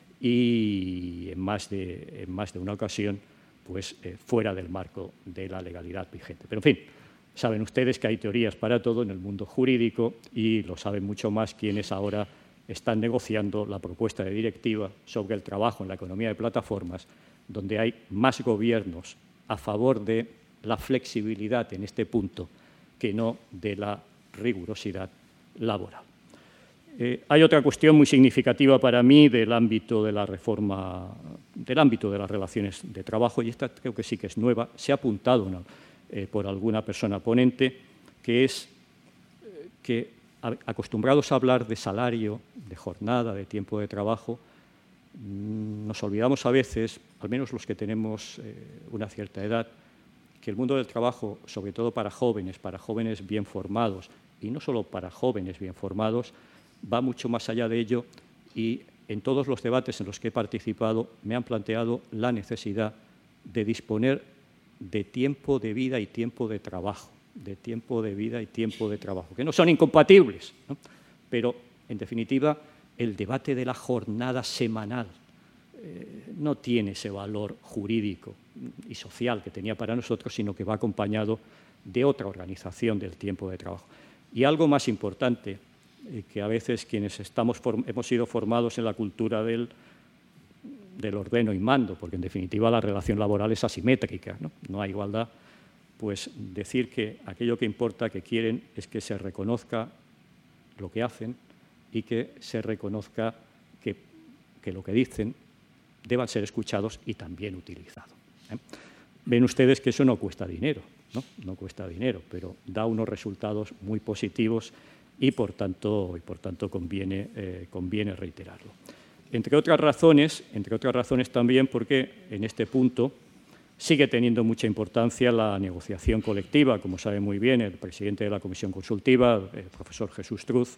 y en más de, en más de una ocasión, pues eh, fuera del marco de la legalidad vigente. Pero, en fin, saben ustedes que hay teorías para todo en el mundo jurídico y lo saben mucho más quienes ahora están negociando la propuesta de directiva sobre el trabajo en la economía de plataformas, donde hay más gobiernos a favor de la flexibilidad en este punto que que no de la rigurosidad laboral. Eh, hay otra cuestión muy significativa para mí del ámbito de la reforma, del ámbito de las relaciones de trabajo, y esta creo que sí que es nueva, se ha apuntado ¿no? eh, por alguna persona ponente, que es eh, que acostumbrados a hablar de salario, de jornada, de tiempo de trabajo, nos olvidamos a veces, al menos los que tenemos eh, una cierta edad, que el mundo del trabajo, sobre todo para jóvenes, para jóvenes bien formados, y no solo para jóvenes bien formados, va mucho más allá de ello, y en todos los debates en los que he participado me han planteado la necesidad de disponer de tiempo de vida y tiempo de trabajo, de tiempo de vida y tiempo de trabajo, que no son incompatibles, ¿no? Pero, en definitiva, el debate de la jornada semanal eh, no tiene ese valor jurídico y social que tenía para nosotros, sino que va acompañado de otra organización del tiempo de trabajo. Y algo más importante, eh, que a veces quienes estamos hemos sido formados en la cultura del, del ordeno y mando, porque en definitiva la relación laboral es asimétrica, ¿no? No hay igualdad, pues decir que aquello que importa, que quieren, es que se reconozca lo que hacen y que se reconozca que, que lo que dicen deban ser escuchados y también utilizados, ¿eh? Ven ustedes que eso no cuesta dinero, ¿no? No cuesta dinero, pero da unos resultados muy positivos y, por tanto, y por tanto conviene, eh, conviene reiterarlo. Entre otras razones, entre otras razones también porque en este punto sigue teniendo mucha importancia la negociación colectiva, como sabe muy bien el presidente de la Comisión Consultiva, el profesor Jesús Truz,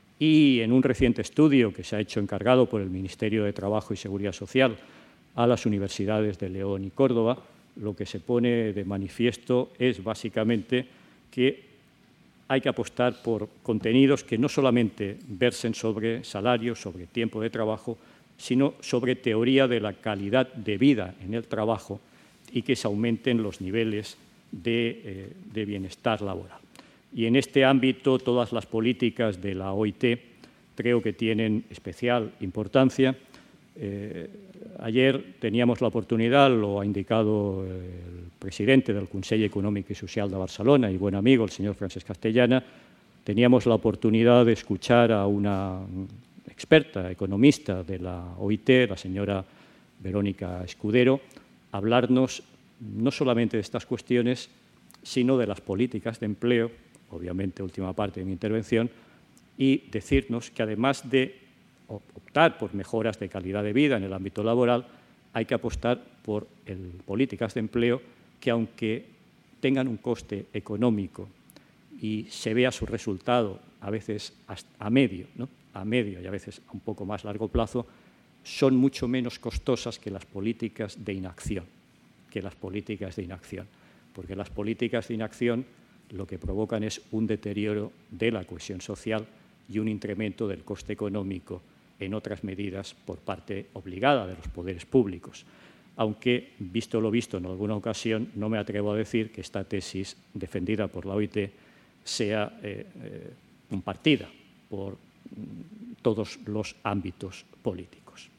y en un reciente estudio que se ha hecho encargado por el Ministerio de Trabajo y Seguridad Social a las universidades de León y Córdoba, lo que se pone de manifiesto es básicamente que hay que apostar por contenidos que no solamente versen sobre salarios, sobre tiempo de trabajo, sino sobre teoría de la calidad de vida en el trabajo y que se aumenten los niveles de, eh, de bienestar laboral. Y en este ámbito todas las políticas de la O I T creo que tienen especial importancia. Eh, ayer teníamos la oportunidad, lo ha indicado el presidente del Consell Econòmic i Social de Barcelona y buen amigo, el señor Francesc Castellana, teníamos la oportunidad de escuchar a una experta economista de la O I T, la señora Verónica Escudero, hablarnos no solamente de estas cuestiones, sino de las políticas de empleo, obviamente última parte de mi intervención, y decirnos que además de optar por mejoras de calidad de vida en el ámbito laboral, hay que apostar por el, políticas de empleo que, aunque tengan un coste económico y se vea su resultado a veces a medio, ¿no? a medio y a veces a un poco más largo plazo, son mucho menos costosas que las políticas de inacción, que las políticas de inacción, porque las políticas de inacción lo que provocan es un deterioro de la cohesión social y un incremento del coste económico en otras medidas por parte obligada de los poderes públicos. Aunque, visto lo visto en alguna ocasión, no me atrevo a decir que esta tesis defendida por la O I T sea eh, eh, compartida por todos los ámbitos políticos.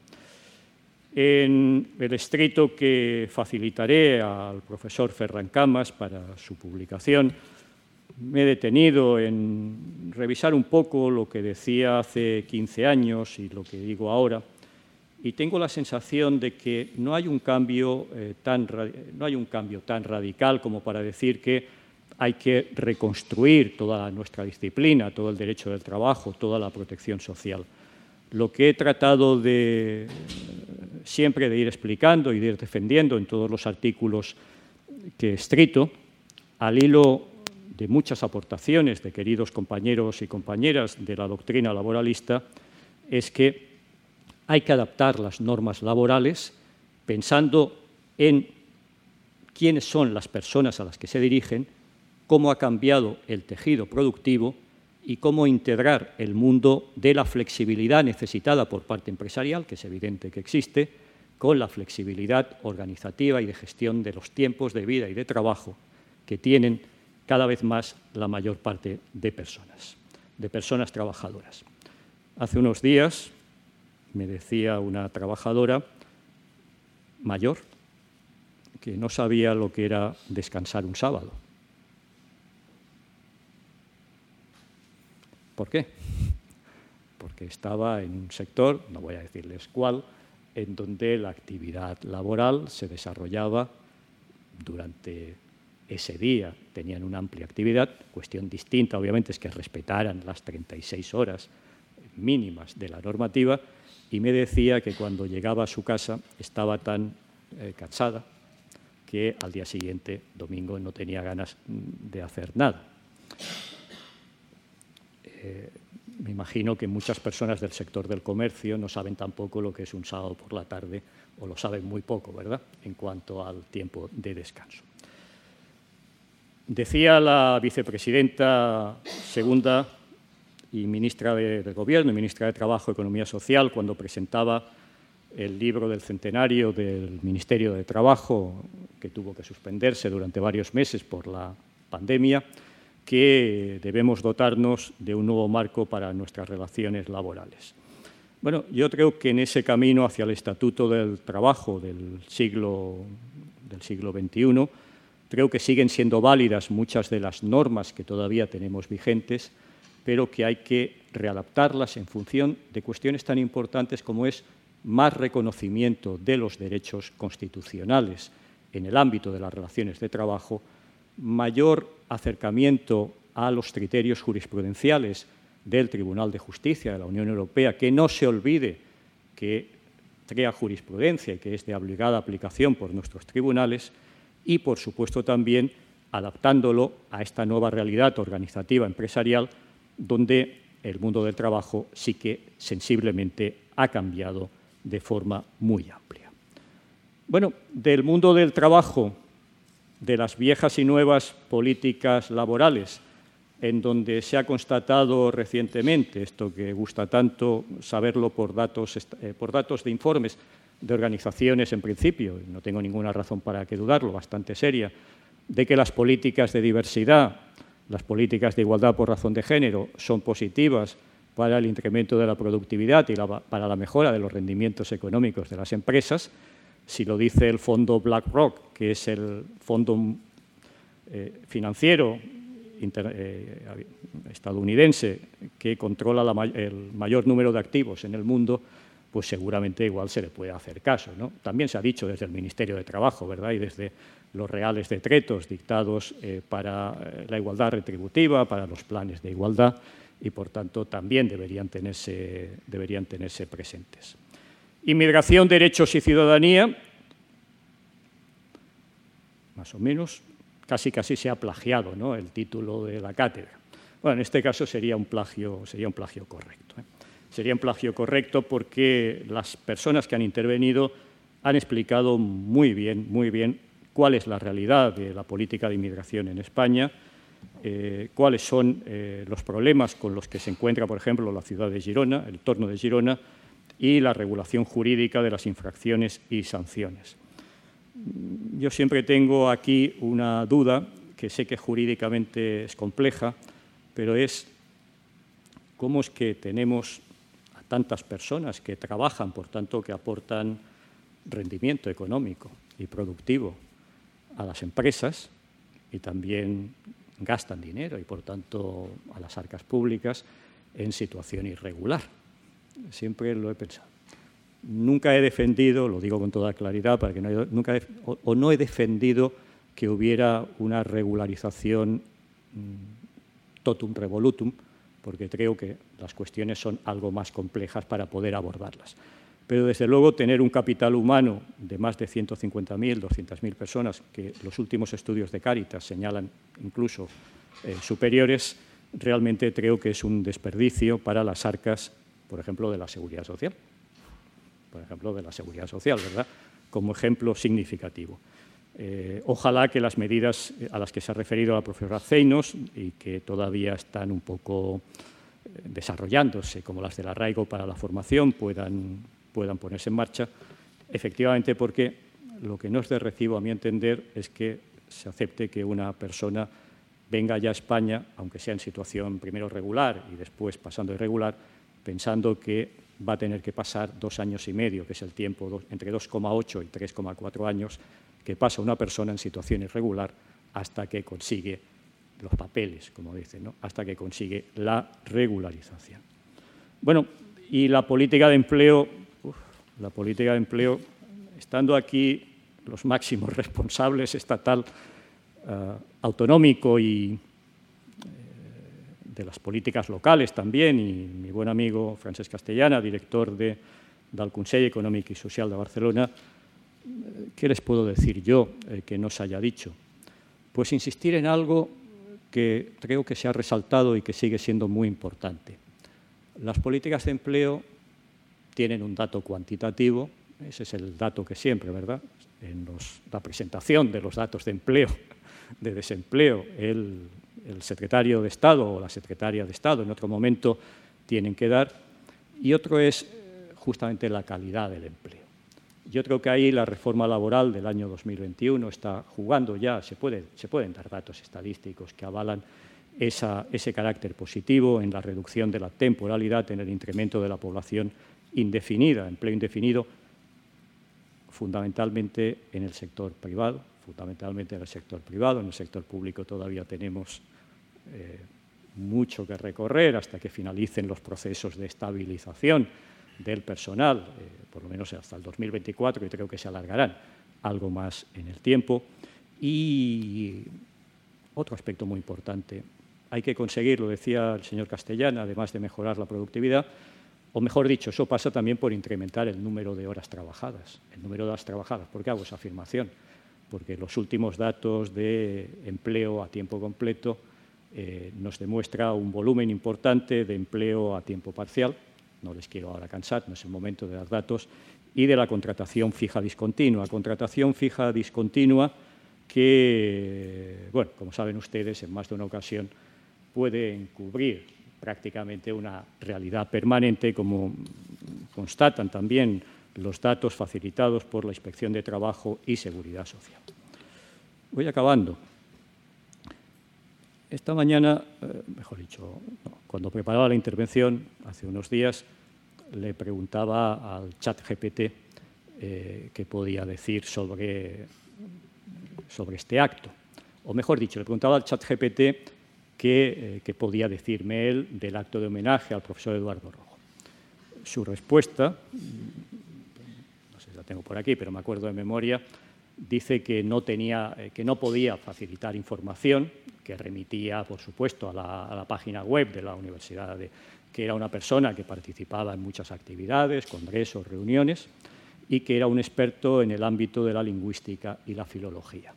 En el escrito que facilitaré al profesor Ferran Camas para su publicación, me he detenido en revisar un poco lo que decía hace quince años y lo que digo ahora, y tengo la sensación de que no hay un cambio, eh, tan, no hay un cambio tan radical como para decir que hay que reconstruir toda nuestra disciplina, todo el derecho del trabajo, toda la protección social. Lo que he tratado de siempre de ir explicando y de ir defendiendo en todos los artículos que he escrito, al hilo de muchas aportaciones de queridos compañeros y compañeras de la doctrina laboralista, es que hay que adaptar las normas laborales pensando en quiénes son las personas a las que se dirigen, cómo ha cambiado el tejido productivo y cómo integrar el mundo de la flexibilidad necesitada por parte empresarial, que es evidente que existe, con la flexibilidad organizativa y de gestión de los tiempos de vida y de trabajo que tienen cada vez más la mayor parte de personas, de personas trabajadoras. Hace unos días me decía una trabajadora mayor que no sabía lo que era descansar un sábado. por qué. Porque estaba en un sector, no voy a decirles cuál, en donde la actividad laboral se desarrollaba durante ese día. Tenían una amplia actividad. Cuestión distinta, obviamente, es que respetaran las treinta y seis horas mínimas de la normativa, y me decía que cuando llegaba a su casa estaba tan eh, cansada que al día siguiente, domingo, no tenía ganas de hacer nada. Eh, me imagino que muchas personas del sector del comercio no saben tampoco lo que es un sábado por la tarde, o lo saben muy poco, ¿verdad?, en cuanto al tiempo de descanso. Decía la vicepresidenta segunda y ministra de, de Gobierno y ministra de Trabajo y Economía Social, cuando presentaba el libro del centenario del Ministerio de Trabajo, que tuvo que suspenderse durante varios meses por la pandemia, que debemos dotarnos de un nuevo marco para nuestras relaciones laborales. Bueno, yo creo que en ese camino hacia el Estatuto del Trabajo del siglo, del siglo veintiuno, creo que siguen siendo válidas muchas de las normas que todavía tenemos vigentes, pero que hay que readaptarlas en función de cuestiones tan importantes como es más reconocimiento de los derechos constitucionales en el ámbito de las relaciones de trabajo, mayor acercamiento a los criterios jurisprudenciales del Tribunal de Justicia de la Unión Europea, que no se olvide que crea jurisprudencia y que es de obligada aplicación por nuestros tribunales, y, por supuesto, también adaptándolo a esta nueva realidad organizativa empresarial, donde el mundo del trabajo sí que sensiblemente ha cambiado de forma muy amplia. Bueno, del mundo del trabajo, de las viejas y nuevas políticas laborales, en donde se ha constatado recientemente, esto que gusta tanto saberlo por datos, eh, por datos de informes de organizaciones, en principio, y no tengo ninguna razón para que dudarlo, bastante seria, de que las políticas de diversidad, las políticas de igualdad por razón de género son positivas para el incremento de la productividad y la, para la mejora de los rendimientos económicos de las empresas. Si lo dice el fondo BlackRock, que es el fondo eh, financiero inter, eh, estadounidense que controla la, el mayor número de activos en el mundo, pues seguramente igual se le puede hacer caso, ¿no? También se ha dicho desde el Ministerio de Trabajo, ¿verdad?, y desde los reales decretos dictados eh, para eh, la igualdad retributiva, para los planes de igualdad, y por tanto también deberían tenerse, deberían tenerse presentes. Inmigración, derechos y ciudadanía, más o menos, casi casi se ha plagiado, ¿no?, el título de la cátedra. Bueno, en este caso sería un plagio, sería un plagio correcto, ¿eh? Sería un plagio correcto porque las personas que han intervenido han explicado muy bien, muy bien cuál es la realidad de la política de inmigración en España, eh, cuáles son eh, los problemas con los que se encuentra, por ejemplo, la ciudad de Girona, el entorno de Girona, y la regulación jurídica de las infracciones y sanciones. Yo siempre tengo aquí una duda, que sé que jurídicamente es compleja, pero es cómo es que tenemos a tantas personas que trabajan, por tanto, que aportan rendimiento económico y productivo a las empresas y también gastan dinero y, por tanto, a las arcas públicas en situación irregular. Siempre lo he pensado. Nunca he defendido, lo digo con toda claridad, para que no, nunca he, o, o no he defendido que hubiera una regularización mmm, totum revolutum, porque creo que las cuestiones son algo más complejas para poder abordarlas. Pero, desde luego, tener un capital humano de más de ciento cincuenta mil, doscientas mil personas, que los últimos estudios de Cáritas señalan incluso eh, superiores, realmente creo que es un desperdicio para las arcas, por ejemplo, de la Seguridad Social. Por ejemplo, de la Seguridad Social, ¿verdad?, como ejemplo significativo. Eh, ojalá que las medidas a las que se ha referido la profesora Zeinos y que todavía están un poco eh, desarrollándose, como las del arraigo para la formación, puedan, puedan ponerse en marcha, efectivamente, porque lo que no es de recibo, a mi entender, es que se acepte que una persona venga ya a España, aunque sea en situación primero regular y después pasando a irregular, pensando que va a tener que pasar dos años y medio, que es el tiempo dos, entre dos coma ocho y tres coma cuatro años que pasa una persona en situación irregular hasta que consigue los papeles, como dicen, ¿no?, hasta que consigue la regularización. Bueno, y la política de empleo, uf, la política de empleo, estando aquí los máximos responsables estatal, uh, autonómico y eh, de las políticas locales también, y mi buen amigo Francesc Castellana, director de, del Consell Econòmic i Social de Barcelona, ¿qué les puedo decir yo eh, que no se haya dicho? Pues insistir en algo que creo que se ha resaltado y que sigue siendo muy importante. Las políticas de empleo tienen un dato cuantitativo, ese es el dato que siempre, ¿verdad?, en los, la presentación de los datos de empleo, de desempleo, el, el secretario de Estado o la secretaria de Estado en otro momento tienen que dar, y otro es justamente la calidad del empleo. Yo creo que ahí la reforma laboral del año dos mil veintiuno está jugando ya, se, puede, se pueden dar datos estadísticos que avalan esa, ese carácter positivo en la reducción de la temporalidad, en el incremento de la población indefinida, empleo indefinido, fundamentalmente en el sector privado, fundamentalmente en el sector privado, en el sector público todavía tenemos eh, mucho que recorrer hasta que finalicen los procesos de estabilización del personal, eh, por lo menos hasta el dos mil veinticuatro, y creo que se alargarán algo más en el tiempo. Y otro aspecto muy importante, hay que conseguir, lo decía el señor Castellana, además de mejorar la productividad, o mejor dicho, eso pasa también por incrementar el número de horas trabajadas. El número de horas trabajadas. ¿Por qué hago esa afirmación? Porque los últimos datos de empleo a tiempo completo eh, nos demuestra un volumen importante de empleo a tiempo parcial. No les quiero ahora cansar, no es el momento de dar datos, y de la contratación fija discontinua. Contratación fija discontinua que, bueno, como saben ustedes, en más de una ocasión puede encubrir prácticamente una realidad permanente, como constatan también los datos facilitados por la Inspección de Trabajo y Seguridad Social. Voy acabando. Esta mañana, eh, mejor dicho, no, cuando preparaba la intervención, hace unos días, le preguntaba al chat G P T eh, qué podía decir sobre, sobre este acto. O mejor dicho, le preguntaba al chat G P T qué, eh, qué podía decirme él del acto de homenaje al profesor Eduardo Rojo. Su respuesta, no sé si la tengo por aquí, pero me acuerdo de memoria, dice que no, tenía, eh, que no podía facilitar información, que remitía, por supuesto, a la, a la página web de la Universidad, de, que era una persona que participaba en muchas actividades, congresos, reuniones, y que era un experto en el ámbito de la lingüística y la filología.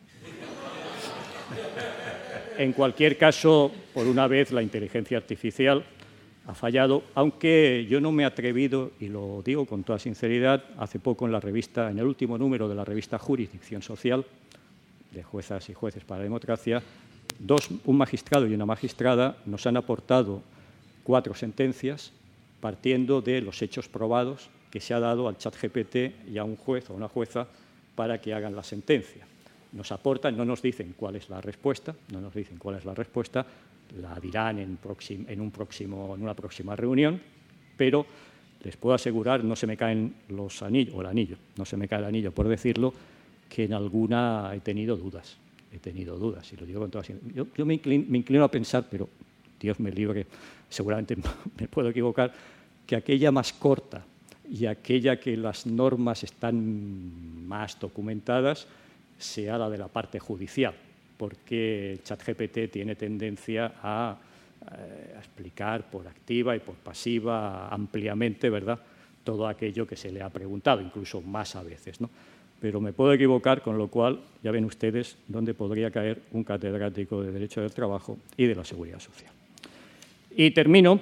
En cualquier caso, por una vez, la inteligencia artificial ha fallado, aunque yo no me he atrevido, y lo digo con toda sinceridad, hace poco en la revista, en el último número de la revista Jurisdicción Social, de Juezas y Jueces para la Democracia, dos, un magistrado y una magistrada nos han aportado cuatro sentencias partiendo de los hechos probados que se ha dado al chat G P T y a un juez o una jueza para que hagan la sentencia. Nos aportan, no nos dicen cuál es la respuesta, no nos dicen cuál es la respuesta, la dirán en, próxim, en, un próximo, en una próxima reunión, pero les puedo asegurar, no se me caen los anillos, o el anillo, no se me cae el anillo por decirlo, que en alguna he tenido dudas, he tenido dudas, y lo digo con toda sinceridad. Yo, yo me, inclino, me inclino a pensar, pero Dios me libre, seguramente me puedo equivocar, que aquella más corta y aquella que las normas están más documentadas sea la de la parte judicial, porque el chat G P T tiene tendencia a, a explicar por activa y por pasiva ampliamente, ¿verdad?, todo aquello que se le ha preguntado, incluso más a veces, ¿no? Pero me puedo equivocar, con lo cual ya ven ustedes dónde podría caer un catedrático de Derecho del Trabajo y de la Seguridad Social. Y termino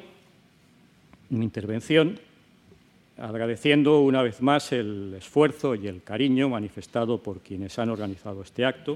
mi intervención agradeciendo una vez más el esfuerzo y el cariño manifestado por quienes han organizado este acto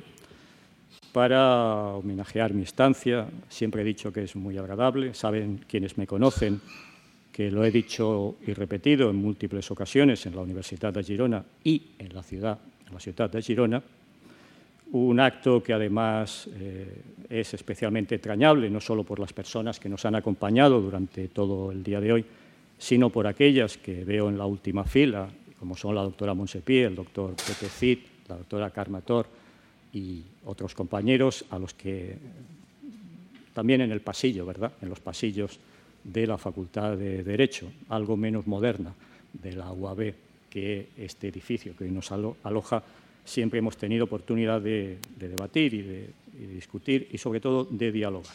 para homenajear mi estancia. Siempre he dicho que es muy agradable. Saben quienes me conocen que lo he dicho y repetido en múltiples ocasiones en la Universitat de Girona y en la ciudad, en la ciudad de Girona. Un acto que además eh, es especialmente entrañable, no solo por las personas que nos han acompañado durante todo el día de hoy, sino por aquellas que veo en la última fila, como son la doctora Monsepi, el doctor Pepe Cid, la doctora Carme Tor y otros compañeros a los que también en el pasillo, ¿verdad?, en los pasillos de la Facultad de Derecho, algo menos moderna de la U A B que este edificio que hoy nos alo aloja. Siempre hemos tenido oportunidad de, de debatir y de, y de discutir y, sobre todo, de dialogar.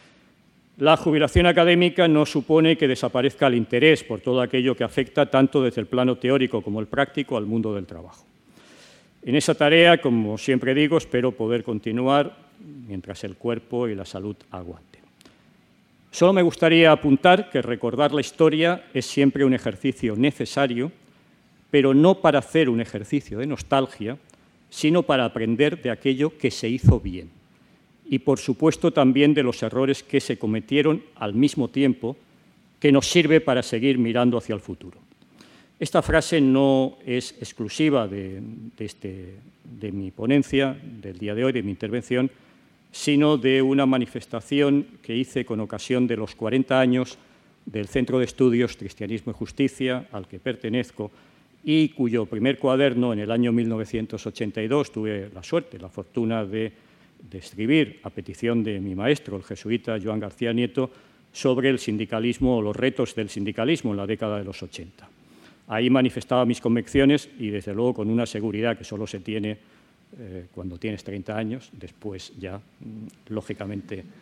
La jubilación académica no supone que desaparezca el interés por todo aquello que afecta tanto desde el plano teórico como el práctico al mundo del trabajo. En esa tarea, como siempre digo, espero poder continuar mientras el cuerpo y la salud aguanten. Solo me gustaría apuntar que recordar la historia es siempre un ejercicio necesario, pero no para hacer un ejercicio de nostalgia, sino para aprender de aquello que se hizo bien y, por supuesto, también de los errores que se cometieron al mismo tiempo, que nos sirve para seguir mirando hacia el futuro. Esta frase no es exclusiva de, de, este, de mi ponencia, del día de hoy, de mi intervención, sino de una manifestación que hice con ocasión de los cuarenta años del Centro de Estudios Cristianismo y Justicia, al que pertenezco, y cuyo primer cuaderno en el año mil novecientos ochenta y dos tuve la suerte, la fortuna de, de escribir a petición de mi maestro, el jesuita Joan García Nieto, sobre el sindicalismo o los retos del sindicalismo en la década de los ochenta. Ahí manifestaba mis convicciones y, desde luego, con una seguridad que solo se tiene eh, cuando tienes treinta años, después ya, lógicamente, eh,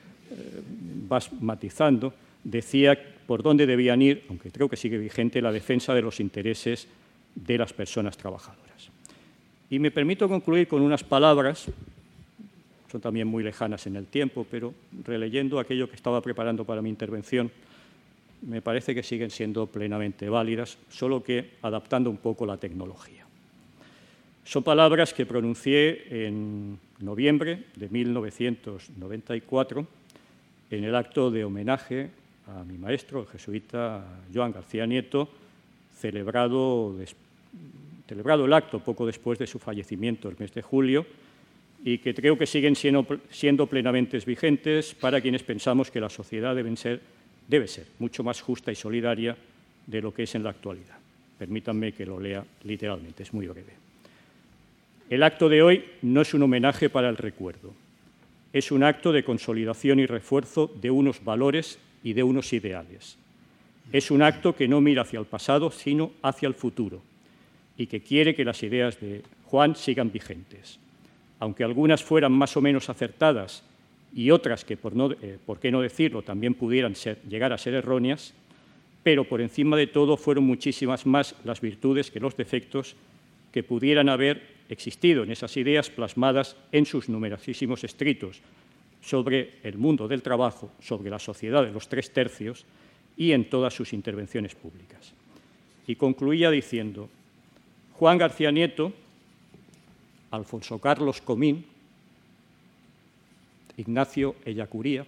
vas matizando, decía por dónde debían ir, aunque creo que sigue vigente, la defensa de los intereses de las personas trabajadoras. Y me permito concluir con unas palabras, son también muy lejanas en el tiempo, pero releyendo aquello que estaba preparando para mi intervención, me parece que siguen siendo plenamente válidas, solo que adaptando un poco la tecnología. Son palabras que pronuncié en noviembre de mil novecientos noventa y cuatro en el acto de homenaje a mi maestro, el jesuita Joan García Nieto, celebrado, des, celebrado el acto poco después de su fallecimiento, el mes de julio, y que creo que siguen siendo, siendo plenamente vigentes para quienes pensamos que la sociedad deben ser, debe ser mucho más justa y solidaria de lo que es en la actualidad. Permítanme que lo lea literalmente, es muy breve. El acto de hoy no es un homenaje para el recuerdo, es un acto de consolidación y refuerzo de unos valores y de unos ideales. Es un acto que no mira hacia el pasado, sino hacia el futuro, y que quiere que las ideas de Juan sigan vigentes. Aunque algunas fueran más o menos acertadas y otras que, por, no, eh, por qué no decirlo, también pudieran ser, llegar a ser erróneas, pero por encima de todo fueron muchísimas más las virtudes que los defectos que pudieran haber existido en esas ideas plasmadas en sus numerosísimos escritos sobre el mundo del trabajo, sobre la sociedad de los tres tercios, y en todas sus intervenciones públicas. Y concluía diciendo: Juan García Nieto, Alfonso Carlos Comín, Ignacio Ellacuría,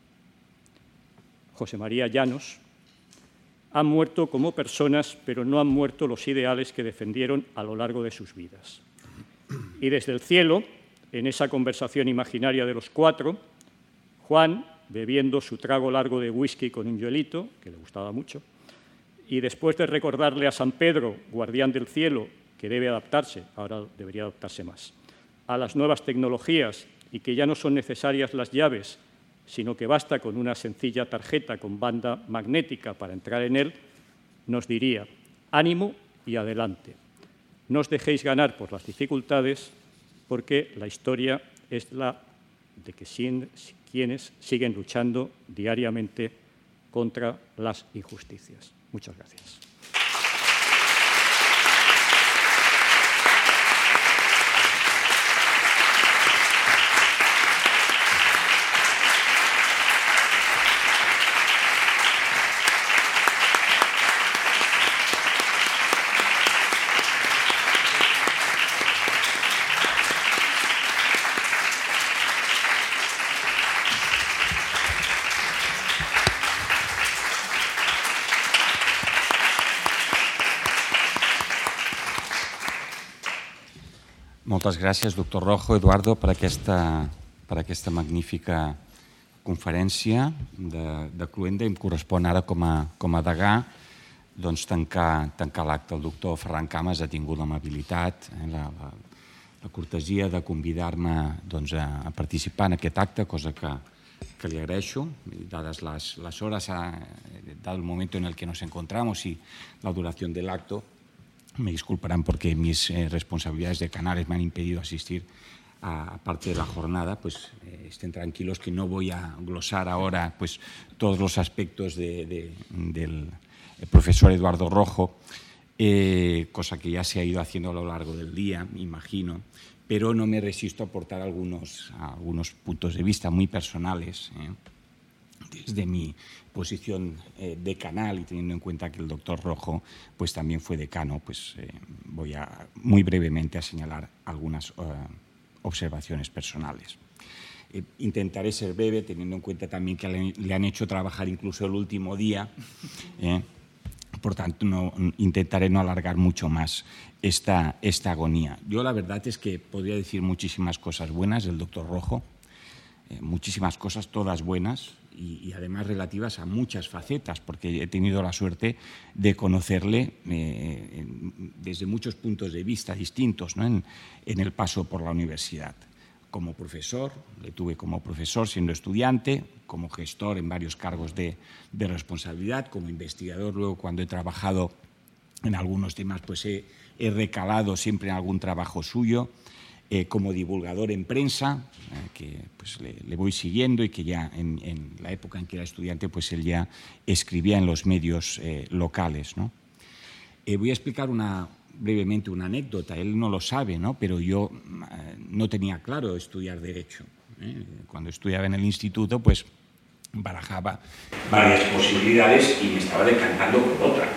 José María Llanos, han muerto como personas, pero no han muerto los ideales que defendieron a lo largo de sus vidas. Y desde el cielo, en esa conversación imaginaria de los cuatro, Juan, bebiendo su trago largo de whisky con un hielito, que le gustaba mucho, y después de recordarle a San Pedro, guardián del cielo, que debe adaptarse, ahora debería adaptarse más, a las nuevas tecnologías y que ya no son necesarias las llaves, sino que basta con una sencilla tarjeta con banda magnética para entrar en él, nos diría: ánimo y adelante. No os dejéis ganar por las dificultades, porque la historia es la de que quienes siguen luchando diariamente contra las injusticias. Muchas gracias. Moltes gràcies, doctor Rojo, Eduardo, per aquesta, per aquesta magnífica conferència de, de Cluenda. Em correspon ara, com a, com a degà, doncs, tancar, tancar l'acte. El doctor Ferran Cames ha tingut l'amabilitat, eh, la, la, la cortesia de convidar-me doncs, a, a participar en aquest acte, cosa que que le agraeixo, dadas las, las horas, a, dado el momento en el que nos encontramos y la duración del acto. Me disculparán porque mis eh, responsabilidades de Canales me han impedido asistir a parte de la jornada. Pues eh, estén tranquilos que no voy a glosar ahora pues, todos los aspectos de, de, del profesor Eduardo Rojo, eh, cosa que ya se ha ido haciendo a lo largo del día, me imagino, pero no me resisto a aportar algunos, algunos puntos de vista muy personales, eh, desde mi posición eh, decanal y teniendo en cuenta que el doctor Rojo pues, también fue decano, pues eh, voy a, muy brevemente a señalar algunas uh, observaciones personales. Eh, intentaré ser breve, teniendo en cuenta también que le, le han hecho trabajar incluso el último día, eh, por tanto no, intentaré no alargar mucho más esta, esta agonía. Yo la verdad es que podría decir muchísimas cosas buenas del doctor Rojo, eh, muchísimas cosas, todas buenas, y, y además relativas a muchas facetas, porque he tenido la suerte de conocerle eh, en, desde muchos puntos de vista distintos, ¿no? en, en el paso por la universidad. Como profesor, le tuve como profesor siendo estudiante, como gestor en varios cargos de, de responsabilidad, como investigador luego cuando he trabajado en algunos temas pues he, he recalado siempre en algún trabajo suyo, eh, como divulgador en prensa, eh, que pues, le, le voy siguiendo y que ya en, en la época en que era estudiante pues él ya escribía en los medios eh, locales, ¿no? Eh, voy a explicar una, brevemente una anécdota, él no lo sabe, ¿no? Pero yo eh, no tenía claro estudiar Derecho. ¿eh? Cuando estudiaba en el instituto pues barajaba varias posibilidades y me estaba decantando por otra.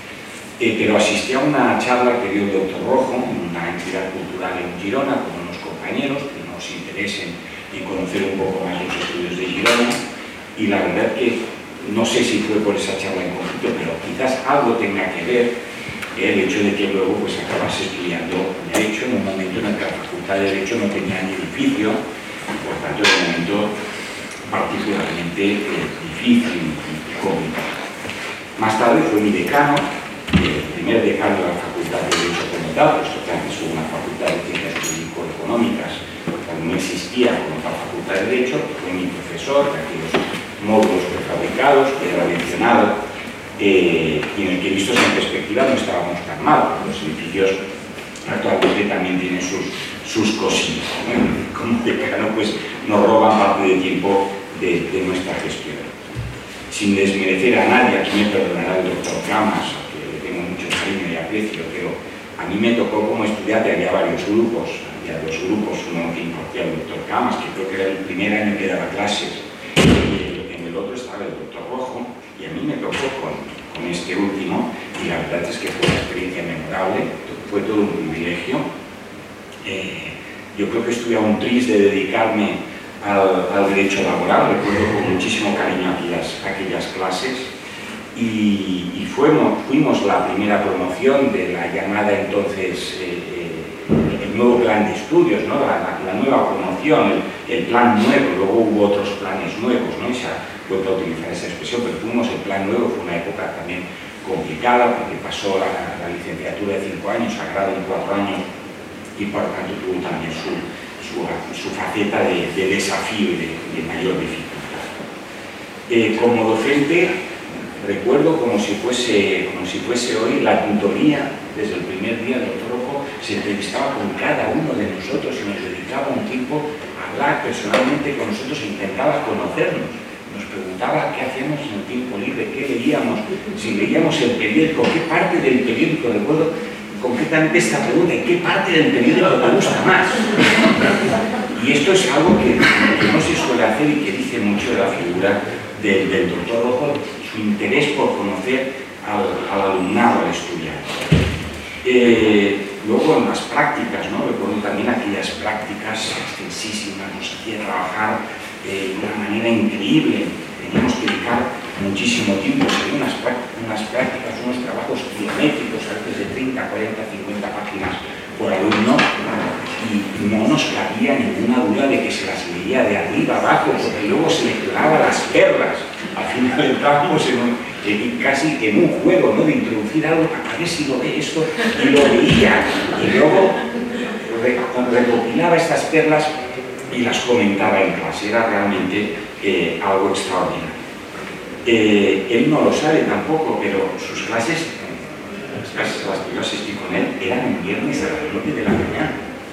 Eh, pero asistí a una charla que dio el doctor Rojo en una entidad cultural en Girona con unos compañeros que nos interesen en conocer un poco más los estudios de Girona, y la verdad que no sé si fue por esa charla en conjunto, pero quizás algo tenga que ver el hecho de que luego pues acabase estudiando Derecho en un momento en el que la Facultad de Derecho no tenía ni edificio, por tanto era un momento particularmente eh, difícil y complicado. Más tarde fue mi decano, el primer decano de la Facultad de Derecho como tal, puesto que antes fue una Facultad de Ciencias Jurídico-Económicas, cuando no existía como tal Facultad de Derecho, fue mi profesor de aquellos módulos prefabricados que era mencionado, eh, y en el que vistos en perspectiva no estábamos tan mal. Los edificios actualmente también tienen sus, sus cosillas, ¿no? Como decano pues nos roban parte del tiempo de, de nuestra gestión. Sin desmerecer a nadie, aquí me perdonará el doctor Camas, que le tengo mucho cariño y aprecio, pero a mí me tocó como estudiante, había varios grupos, había dos grupos, uno que impartía el doctor Camas, que creo que era el primer año que daba clases, y en el otro estaba el doctor Rojo, y a mí me tocó con, con este último, y la verdad es que fue una experiencia memorable, fue todo un privilegio. Eh, yo creo que estuve a un tris de dedicarme Al, al derecho laboral, recuerdo con muchísimo cariño aquellas, aquellas clases, y, y fuimos, fuimos la primera promoción de la llamada entonces eh, el nuevo plan de estudios, ¿no? la, la, la nueva promoción, el, el plan nuevo. Luego hubo otros planes nuevos, ¿no? Y se ha vuelto a utilizar esa expresión, pero fuimos el plan nuevo. Fue una época también complicada porque pasó la, la licenciatura de cinco años a grado en cuatro años, y por tanto tuvo también su Su, su faceta de, de desafío y de, de mayor dificultad. Eh, como docente, recuerdo como si, fuese, como si fuese hoy la tutoría. Desde el primer día el doctor Rojo se entrevistaba con cada uno de nosotros y nos dedicaba un tiempo a hablar personalmente con nosotros e intentaba conocernos. Nos preguntaba qué hacíamos en el tiempo libre, qué leíamos, si leíamos el periódico, qué parte del periódico, recuerdo concretamente esta pregunta: ¿en qué parte del periódico te gusta más? Y esto es algo que, que no se suele hacer y que dice mucho de la figura del, del doctor Rojo, su interés por conocer al, al alumnado, al estudiante. Eh, luego en las prácticas, ¿no? Recuerdo también aquellas prácticas extensísimas, nos hacía trabajar eh, de una manera increíble, teníamos que dedicar muchísimo tiempo, había unas, unas prácticas, unos trabajos kilométricos, a veces de treinta, cuarenta, cincuenta páginas por alumno, y no nos cabía ninguna duda de que se las leía de arriba abajo, porque luego seleccionaba las perlas. Al final entrábamos en un, en, casi en un juego, ¿no? De introducir algo, a ver si lo ve esto, y lo veía, y luego recopilaba estas perlas y las comentaba en clase. Era realmente eh, algo extraordinario. Eh, él no lo sabe tampoco, pero sus clases, las clases a las que yo asistí con él, eran en viernes a las nueve de la mañana.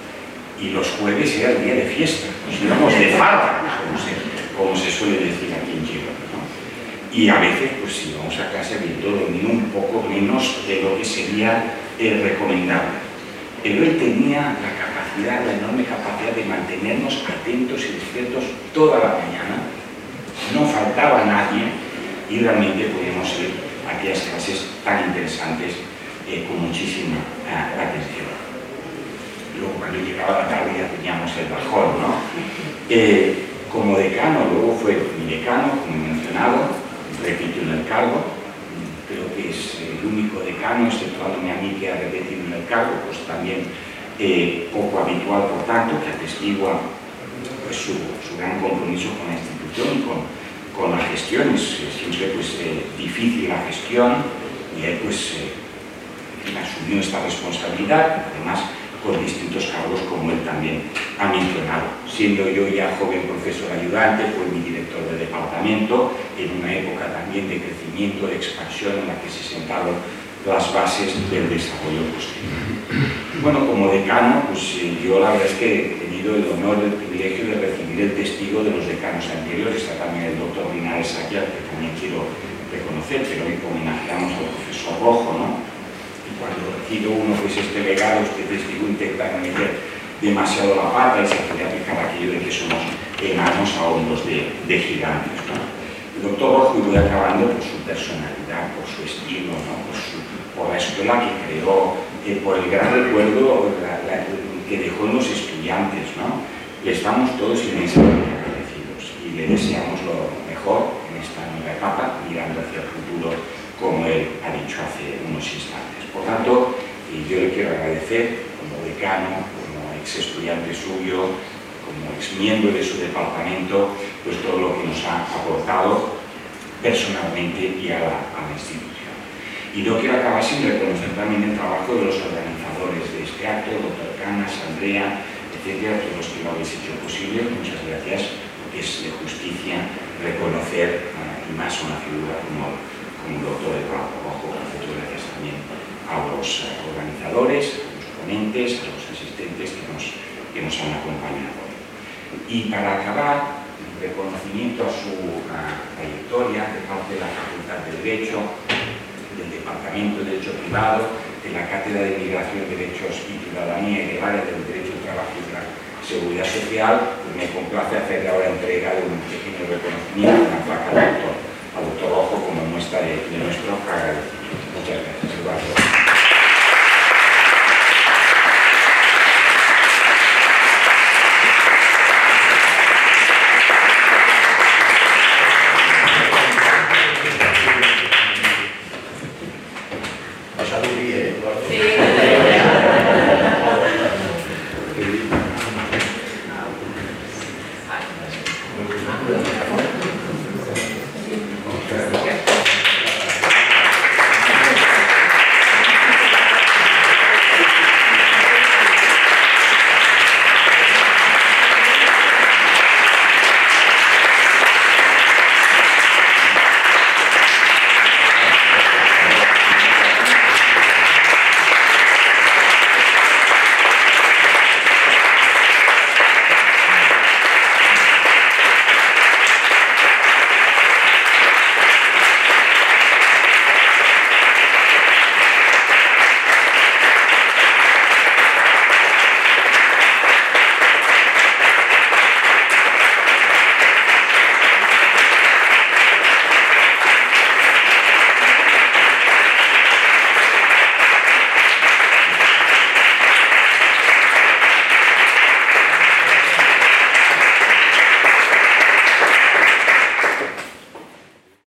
Y los jueves era el día de fiesta, nos íbamos de farra, como se, como se suele decir aquí en Girona, ¿no? Y a veces, pues íbamos a clase habiendo dormido un poco menos de lo que sería eh, recomendable. Pero él tenía la capacidad, la enorme capacidad de mantenernos atentos y despiertos toda la mañana. No faltaba nadie y realmente podíamos ir a aquellas clases tan interesantes eh, con muchísima eh, atención. Luego, cuando llegaba la tarde ya teníamos el bajón, ¿no? Eh, como decano, luego fue mi decano, como he mencionado, repitió en el cargo. Creo que es el único decano, exceptuándome a mí, que ha repetido en el cargo, pues también eh, poco habitual, por tanto, que atestigua pues, su, su gran compromiso con la institución y con, con la gestión. Es eh, siempre pues, eh, difícil la gestión y él pues, eh, asumió esta responsabilidad, además con distintos cargos, como él también ha mencionado. Siendo yo ya joven profesor ayudante, fue mi director de departamento, en una época también de crecimiento, de expansión, en la que se sentaron las bases del desarrollo posterior. Bueno, como decano, pues yo la verdad es que he tenido el honor, el privilegio de recibir el testigo de los decanos anteriores. Está también el doctor Linares aquí, al que también quiero reconocer, pero hoy homenajeamos al profesor Rojo, ¿no? Cuando recibo uno, pues este legado, este testigo intenta meter demasiado la pata y se puede aplicar aquello de que somos enanos a hombros de, de gigantes, ¿no? El doctor Rojo, y voy acabando, por su personalidad, por su estilo, ¿no? por, su, por la escuela que creó, eh, por el gran recuerdo la, la, que dejó en los estudiantes, ¿no? Le estamos todos inmensamente agradecidos y le deseamos lo mejor en esta nueva etapa, mirando hacia el futuro, como él ha dicho hace unos instantes. Por tanto, yo le quiero agradecer como decano, como ex estudiante suyo, como ex miembro de su departamento, pues todo lo que nos ha aportado personalmente y a la, a la institución. Y no quiero acabar sin reconocer también el trabajo de los organizadores de este acto, el doctor Canas, Andrea, etcétera, todos los que lo habéis hecho posible. Muchas gracias, porque es de justicia reconocer uh, y más una figura como, como el doctor Eduardo Rojo. Muchas gracias también a los uh, organizadores, a los ponentes, a los asistentes que nos, que nos han acompañado. Y para acabar, un reconocimiento a su uh, trayectoria de parte de la Facultad de Derecho, del Departamento de Derecho Privado, de la Cátedra de Migración, Derechos y Ciudadanía y del área del Derecho del Trabajo y de la Seguridad Social, pues me complace hacerle ahora entrega de un pequeño reconocimiento, una placa al doctor, al doctor Rojo, como muestra de, de nuestro agradecimiento. Muchas gracias, Eduardo.